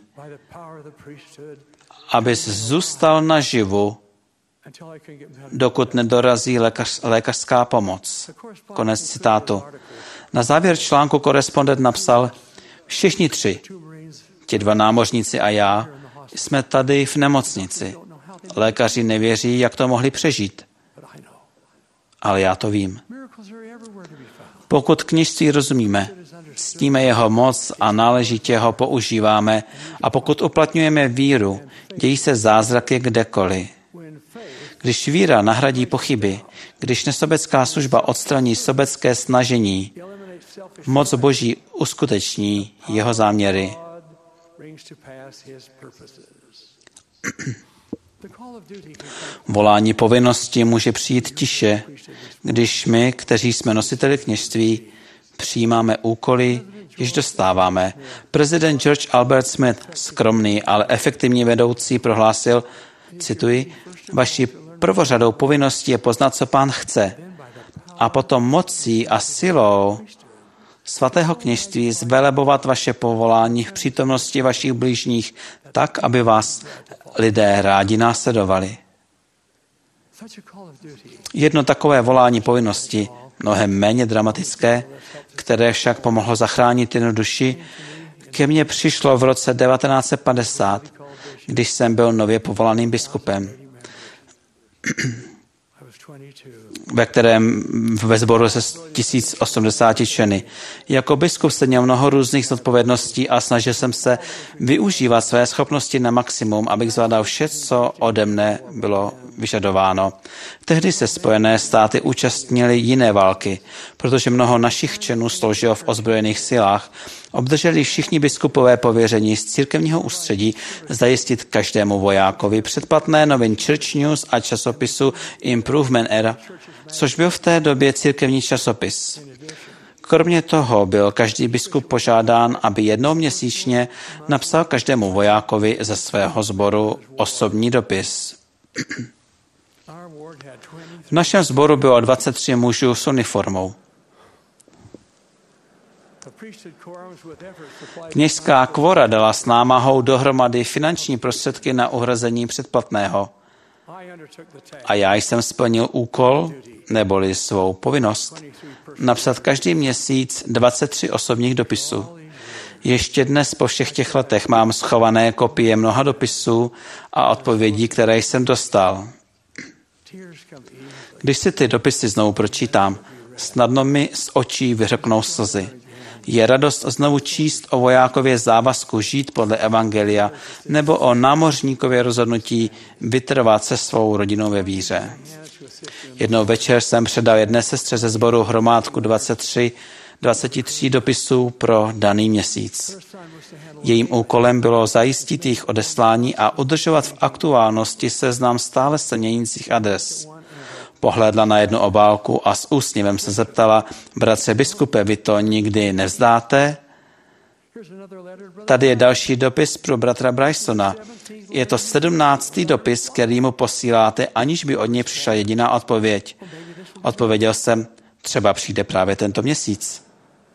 D: abys zůstal naživu, dokud nedorazí lékařská pomoc. Konec citátu. Na závěr článku korespondent napsal: Všichni tři, ti dva námořníci a já, jsme tady v nemocnici. Lékaři nevěří, jak to mohli přežít. Ale já to vím. Pokud kněžství rozumíme, ctíme jeho moc a náležitě ho používáme, a pokud uplatňujeme víru, dějí se zázraky kdekoliv. Když víra nahradí pochyby, když nesobecká služba odstraní sobecké snažení, moc Boží uskuteční jeho záměry. Volání povinnosti může přijít tiše, když my, kteří jsme nositeli kněžství, přijímáme úkoly, již dostáváme. Prezident George Albert Smith, skromný, ale efektivní vedoucí, prohlásil, cituji: Vaší prvořadou povinností je poznat, co Pán chce, a potom mocí a silou svatého kněžství zvelebovat vaše povolání v přítomnosti vašich bližních tak, aby vás lidé rádi následovali. Jedno takové volání povinnosti, mnohem méně dramatické, které však pomohlo zachránit jednu duši, ke mně přišlo v roce 1950, když jsem byl nově povolaným biskupem, ve sboru se 1080 členy. Jako biskup jsem měl mnoho různých zodpovědností a snažil jsem se využívat své schopnosti na maximum, abych zvládal vše, co ode mne bylo vyžadováno. Tehdy se Spojené státy účastnily jiné války, protože mnoho našich členů sloužilo v ozbrojených silách. Obdrželi všichni biskupové pověření z církevního ústředí zajistit každému vojákovi předplatné novin Church News a časopisu Improvement Era, což byl v té době církevní časopis. Kromě toho byl každý biskup požádán, aby jednou měsíčně napsal každému vojákovi ze svého sboru osobní dopis. V našem sboru bylo 23 mužů s uniformou. Kněžská kvora dala s námahou dohromady finanční prostředky na uhrazení předplatného. A já jsem splnil úkol, neboli svou povinnost, napsat každý měsíc 23 osobních dopisů. Ještě dnes po všech těch letech mám schované kopie mnoha dopisů a odpovědí, které jsem dostal. Když si ty dopisy znovu pročítám, snadno mi z očí vyřknou slzy. Je radost znovu číst o vojákově závazku žít podle evangelia nebo o námořníkově rozhodnutí vytrvat se svou rodinou ve víře. Jednou večer jsem předal jedné sestře ze sboru hromádku 23 23 dopisů pro daný měsíc. Jejím úkolem bylo zajistit jejich odeslání a udržovat v aktuálnosti seznam stále se měnících adres. Pohlédla na jednu obálku a s úsměvem se zeptala: bratře biskupe, vy to nikdy nevzdáte? Tady je další dopis pro bratra Brysona. Je to 17. dopis, který mu posíláte, aniž by od něj přišla jediná odpověď. Odpověděl jsem: třeba přijde právě tento měsíc.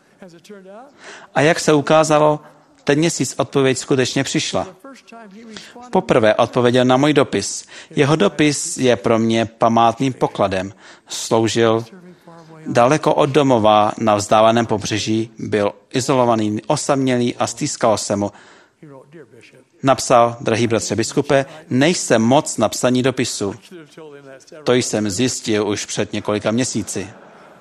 D: A jak se ukázalo, ten měsíc odpověď skutečně přišla. Poprvé odpověděl na můj dopis. Jeho dopis je pro mě památným pokladem. Sloužil daleko od domova na vzdáleném pobřeží, byl izolovaný, osamělý a stýskalo se mu. Napsal: drahý bratře biskupe, nejsem moc na psaní dopisu. To jsem zjistil už před několika měsíci.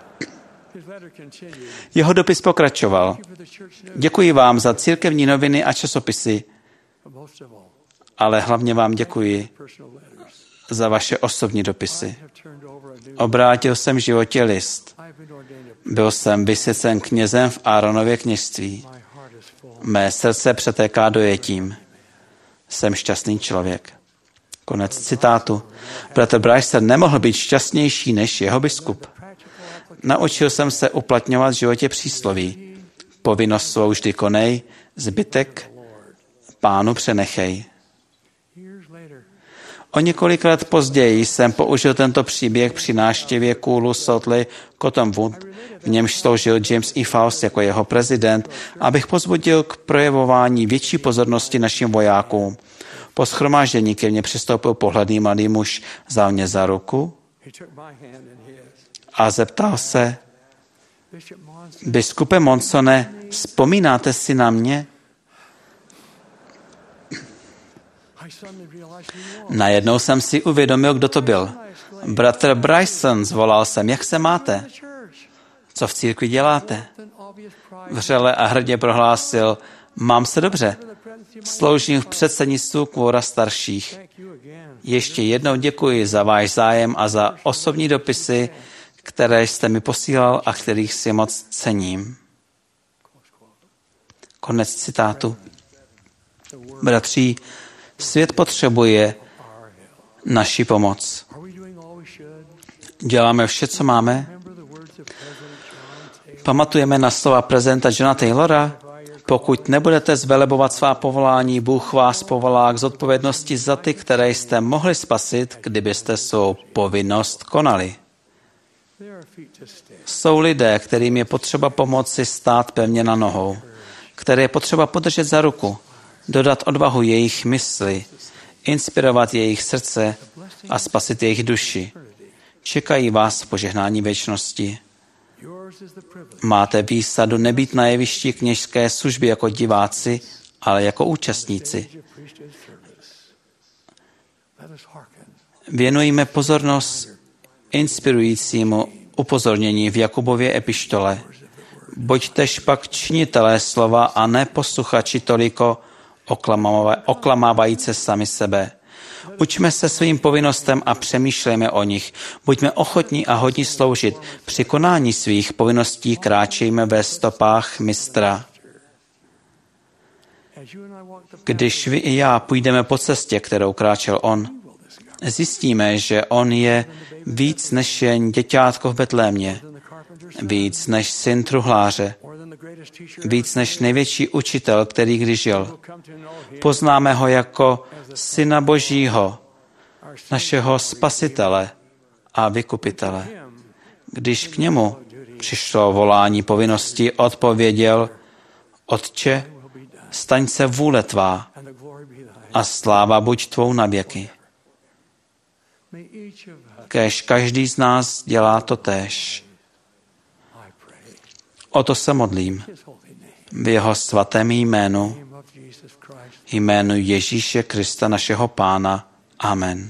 D: Jeho dopis pokračoval: děkuji vám za církevní noviny a časopisy, ale hlavně vám děkuji za vaše osobní dopisy. Obrátil jsem v životě list. Byl jsem vysvěcen knězem v Áronově kněžství. Mé srdce přetéká dojetím. Jsem šťastný člověk. Konec citátu. Bratr Bryson nemohl být šťastnější než jeho biskup. Naučil jsem se uplatňovat v životě přísloví. Povinnost svou vždy konej, zbytek Pánu přenechej. O několik let později jsem použil tento příběh při návštěvě Kůlu Salt Lake Cottonwood, v němž sloužil James E. Faust jako jeho prezident, abych pozbudil k projevování větší pozornosti našim vojákům. Po shromáždění ke mně přistoupil pohledný mladý muž, vzal mě za ruku a zeptal se: biskupe Monsone, vzpomínáte si na mě? Najednou jsem si uvědomil, kdo to byl. Bratr Bryson, zvolal jsem: jak se máte? Co v církvi děláte? Vřele a hrdě prohlásil: mám se dobře. Sloužím v předsednictvu kvora starších. Ještě jednou děkuji za váš zájem a za osobní dopisy, které jste mi posílal a kterých si moc cením. Konec citátu. Bratří, svět potřebuje naši pomoc. Děláme vše, co máme. Pamatujeme na slova prezidenta Johna Taylora: pokud nebudete zvelebovat svá povolání, Bůh vás povolá k zodpovědnosti za ty, které jste mohli spasit, kdybyste svou povinnost konali. Jsou lidé, kterým je potřeba pomoci stát pevně na nohou, které je potřeba podržet za ruku, dodat odvahu jejich mysli, inspirovat jejich srdce a spasit jejich duši. Čekají vás v požehnání věčnosti. Máte výsadu nebýt na jevišti kněžské služby jako diváci, ale jako účastníci. Věnujme pozornost inspirujícímu upozornění v Jakubově epištole. Buďtež pak činitelé slova a ne posluchači toliko oklamávajíce sami sebe. Učme se svým povinnostem a přemýšlejme o nich. Buďme ochotní a hodní sloužit. Při konání svých povinností kráčejme ve stopách mistra. Když vy i já půjdeme po cestě, kterou kráčel on, zjistíme, že on je víc než jen děťátko v Betlémě, víc než syn truhláře, víc než největší učitel, který kdy žil. Poznáme ho jako Syna Božího, našeho Spasitele a Vykupitele. Když k němu přišlo volání povinnosti, odpověděl: Otče, staň se vůle tvá a sláva buď tvou na věky. Kéž každý z nás dělá to též. O to se modlím v jeho svatém jménu, jménu Ježíše Krista, našeho Pána. Amen.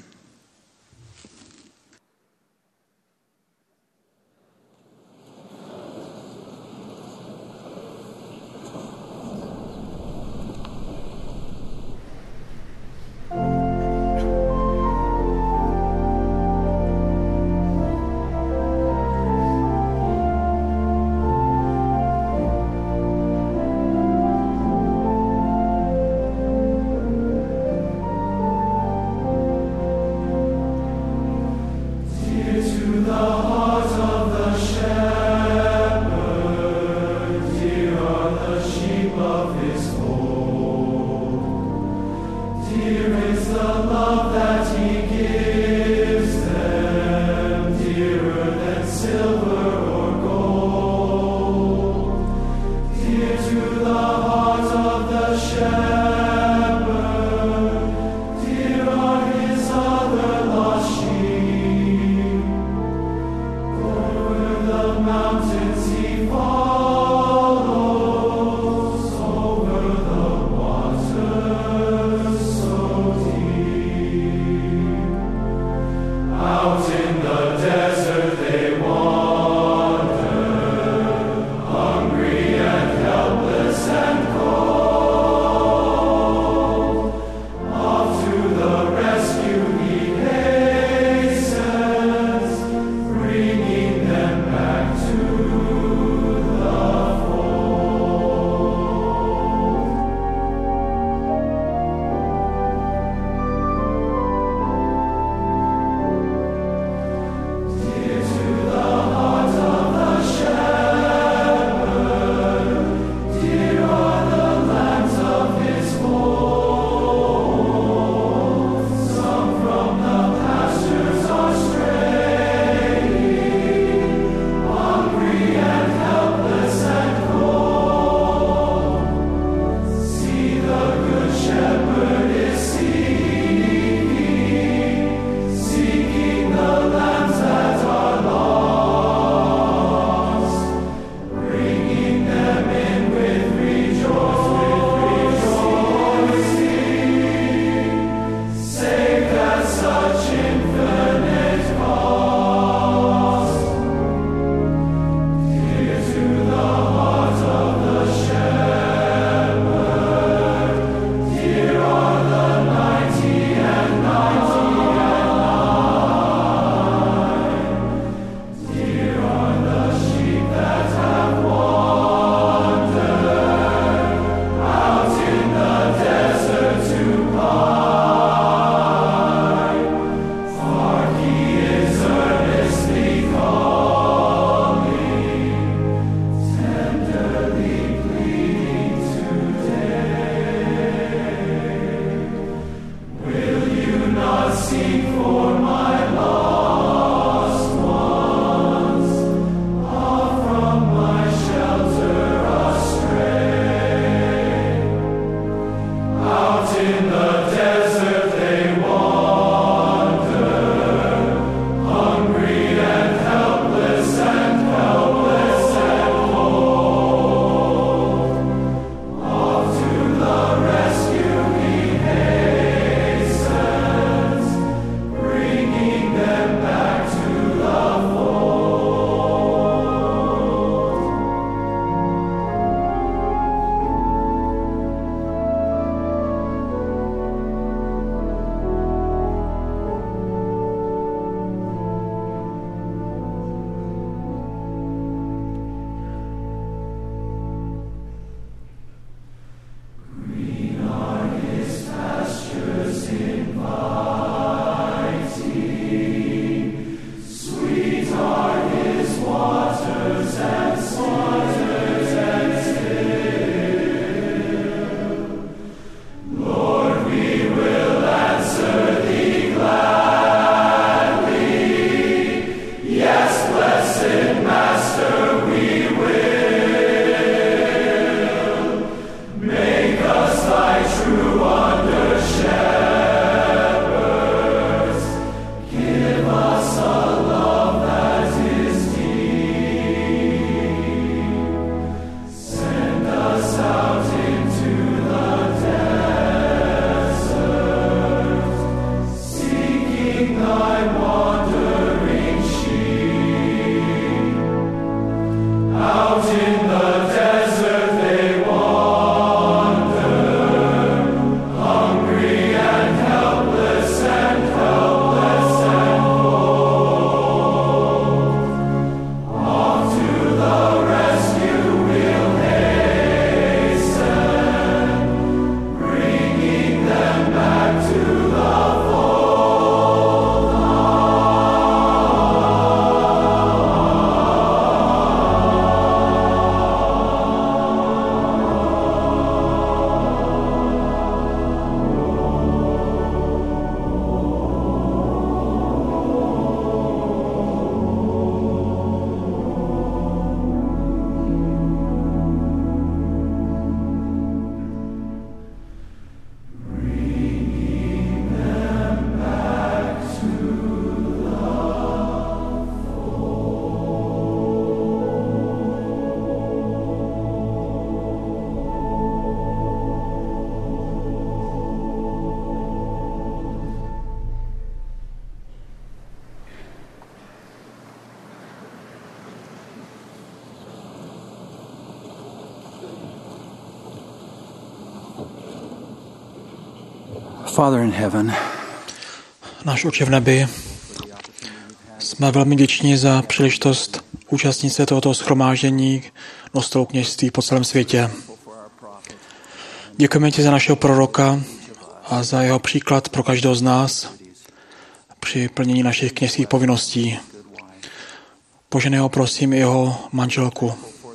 E: Father in heaven,
B: Náš Otče v nebi, jsme velmi vděční za příležitost účastnit se tohoto shromáždění nositelů kněžství po celém světě. Děkujeme ti za našeho proroka a za jeho příklad pro každého z nás při plnění našich kněžských povinností. Poženej ho, prosím, i jeho manželku.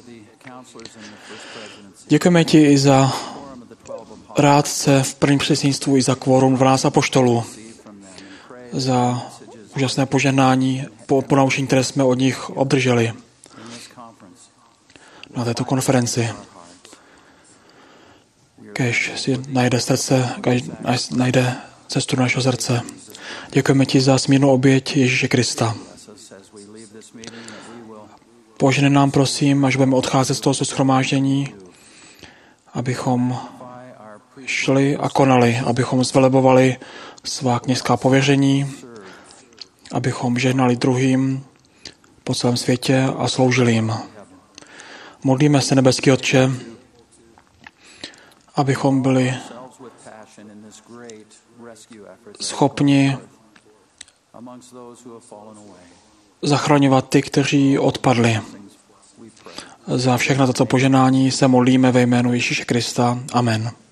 B: Děkujeme ti i za rádce v prvním předsednictvu, i za kvorum 12 apoštolů, za úžasné požehnání, ponaučení, které jsme od nich obdrželi na této konferenci. Kéž si najde srdce, kéž najde cestu do našeho srdce. Děkujeme ti za smírnou oběť Ježíše Krista. Požehnej nám, prosím, až budeme odcházet z toho shromáždění, abychom šli a konali, abychom zvelebovali svá kněžská pověření, abychom žehnali druhým po celém světě a sloužili jim. Modlíme se, nebeský Otče, abychom byli schopni zachraňovat ty, kteří odpadli. Za všechna tato požehnání se modlíme ve jménu Ježíše Krista. Amen.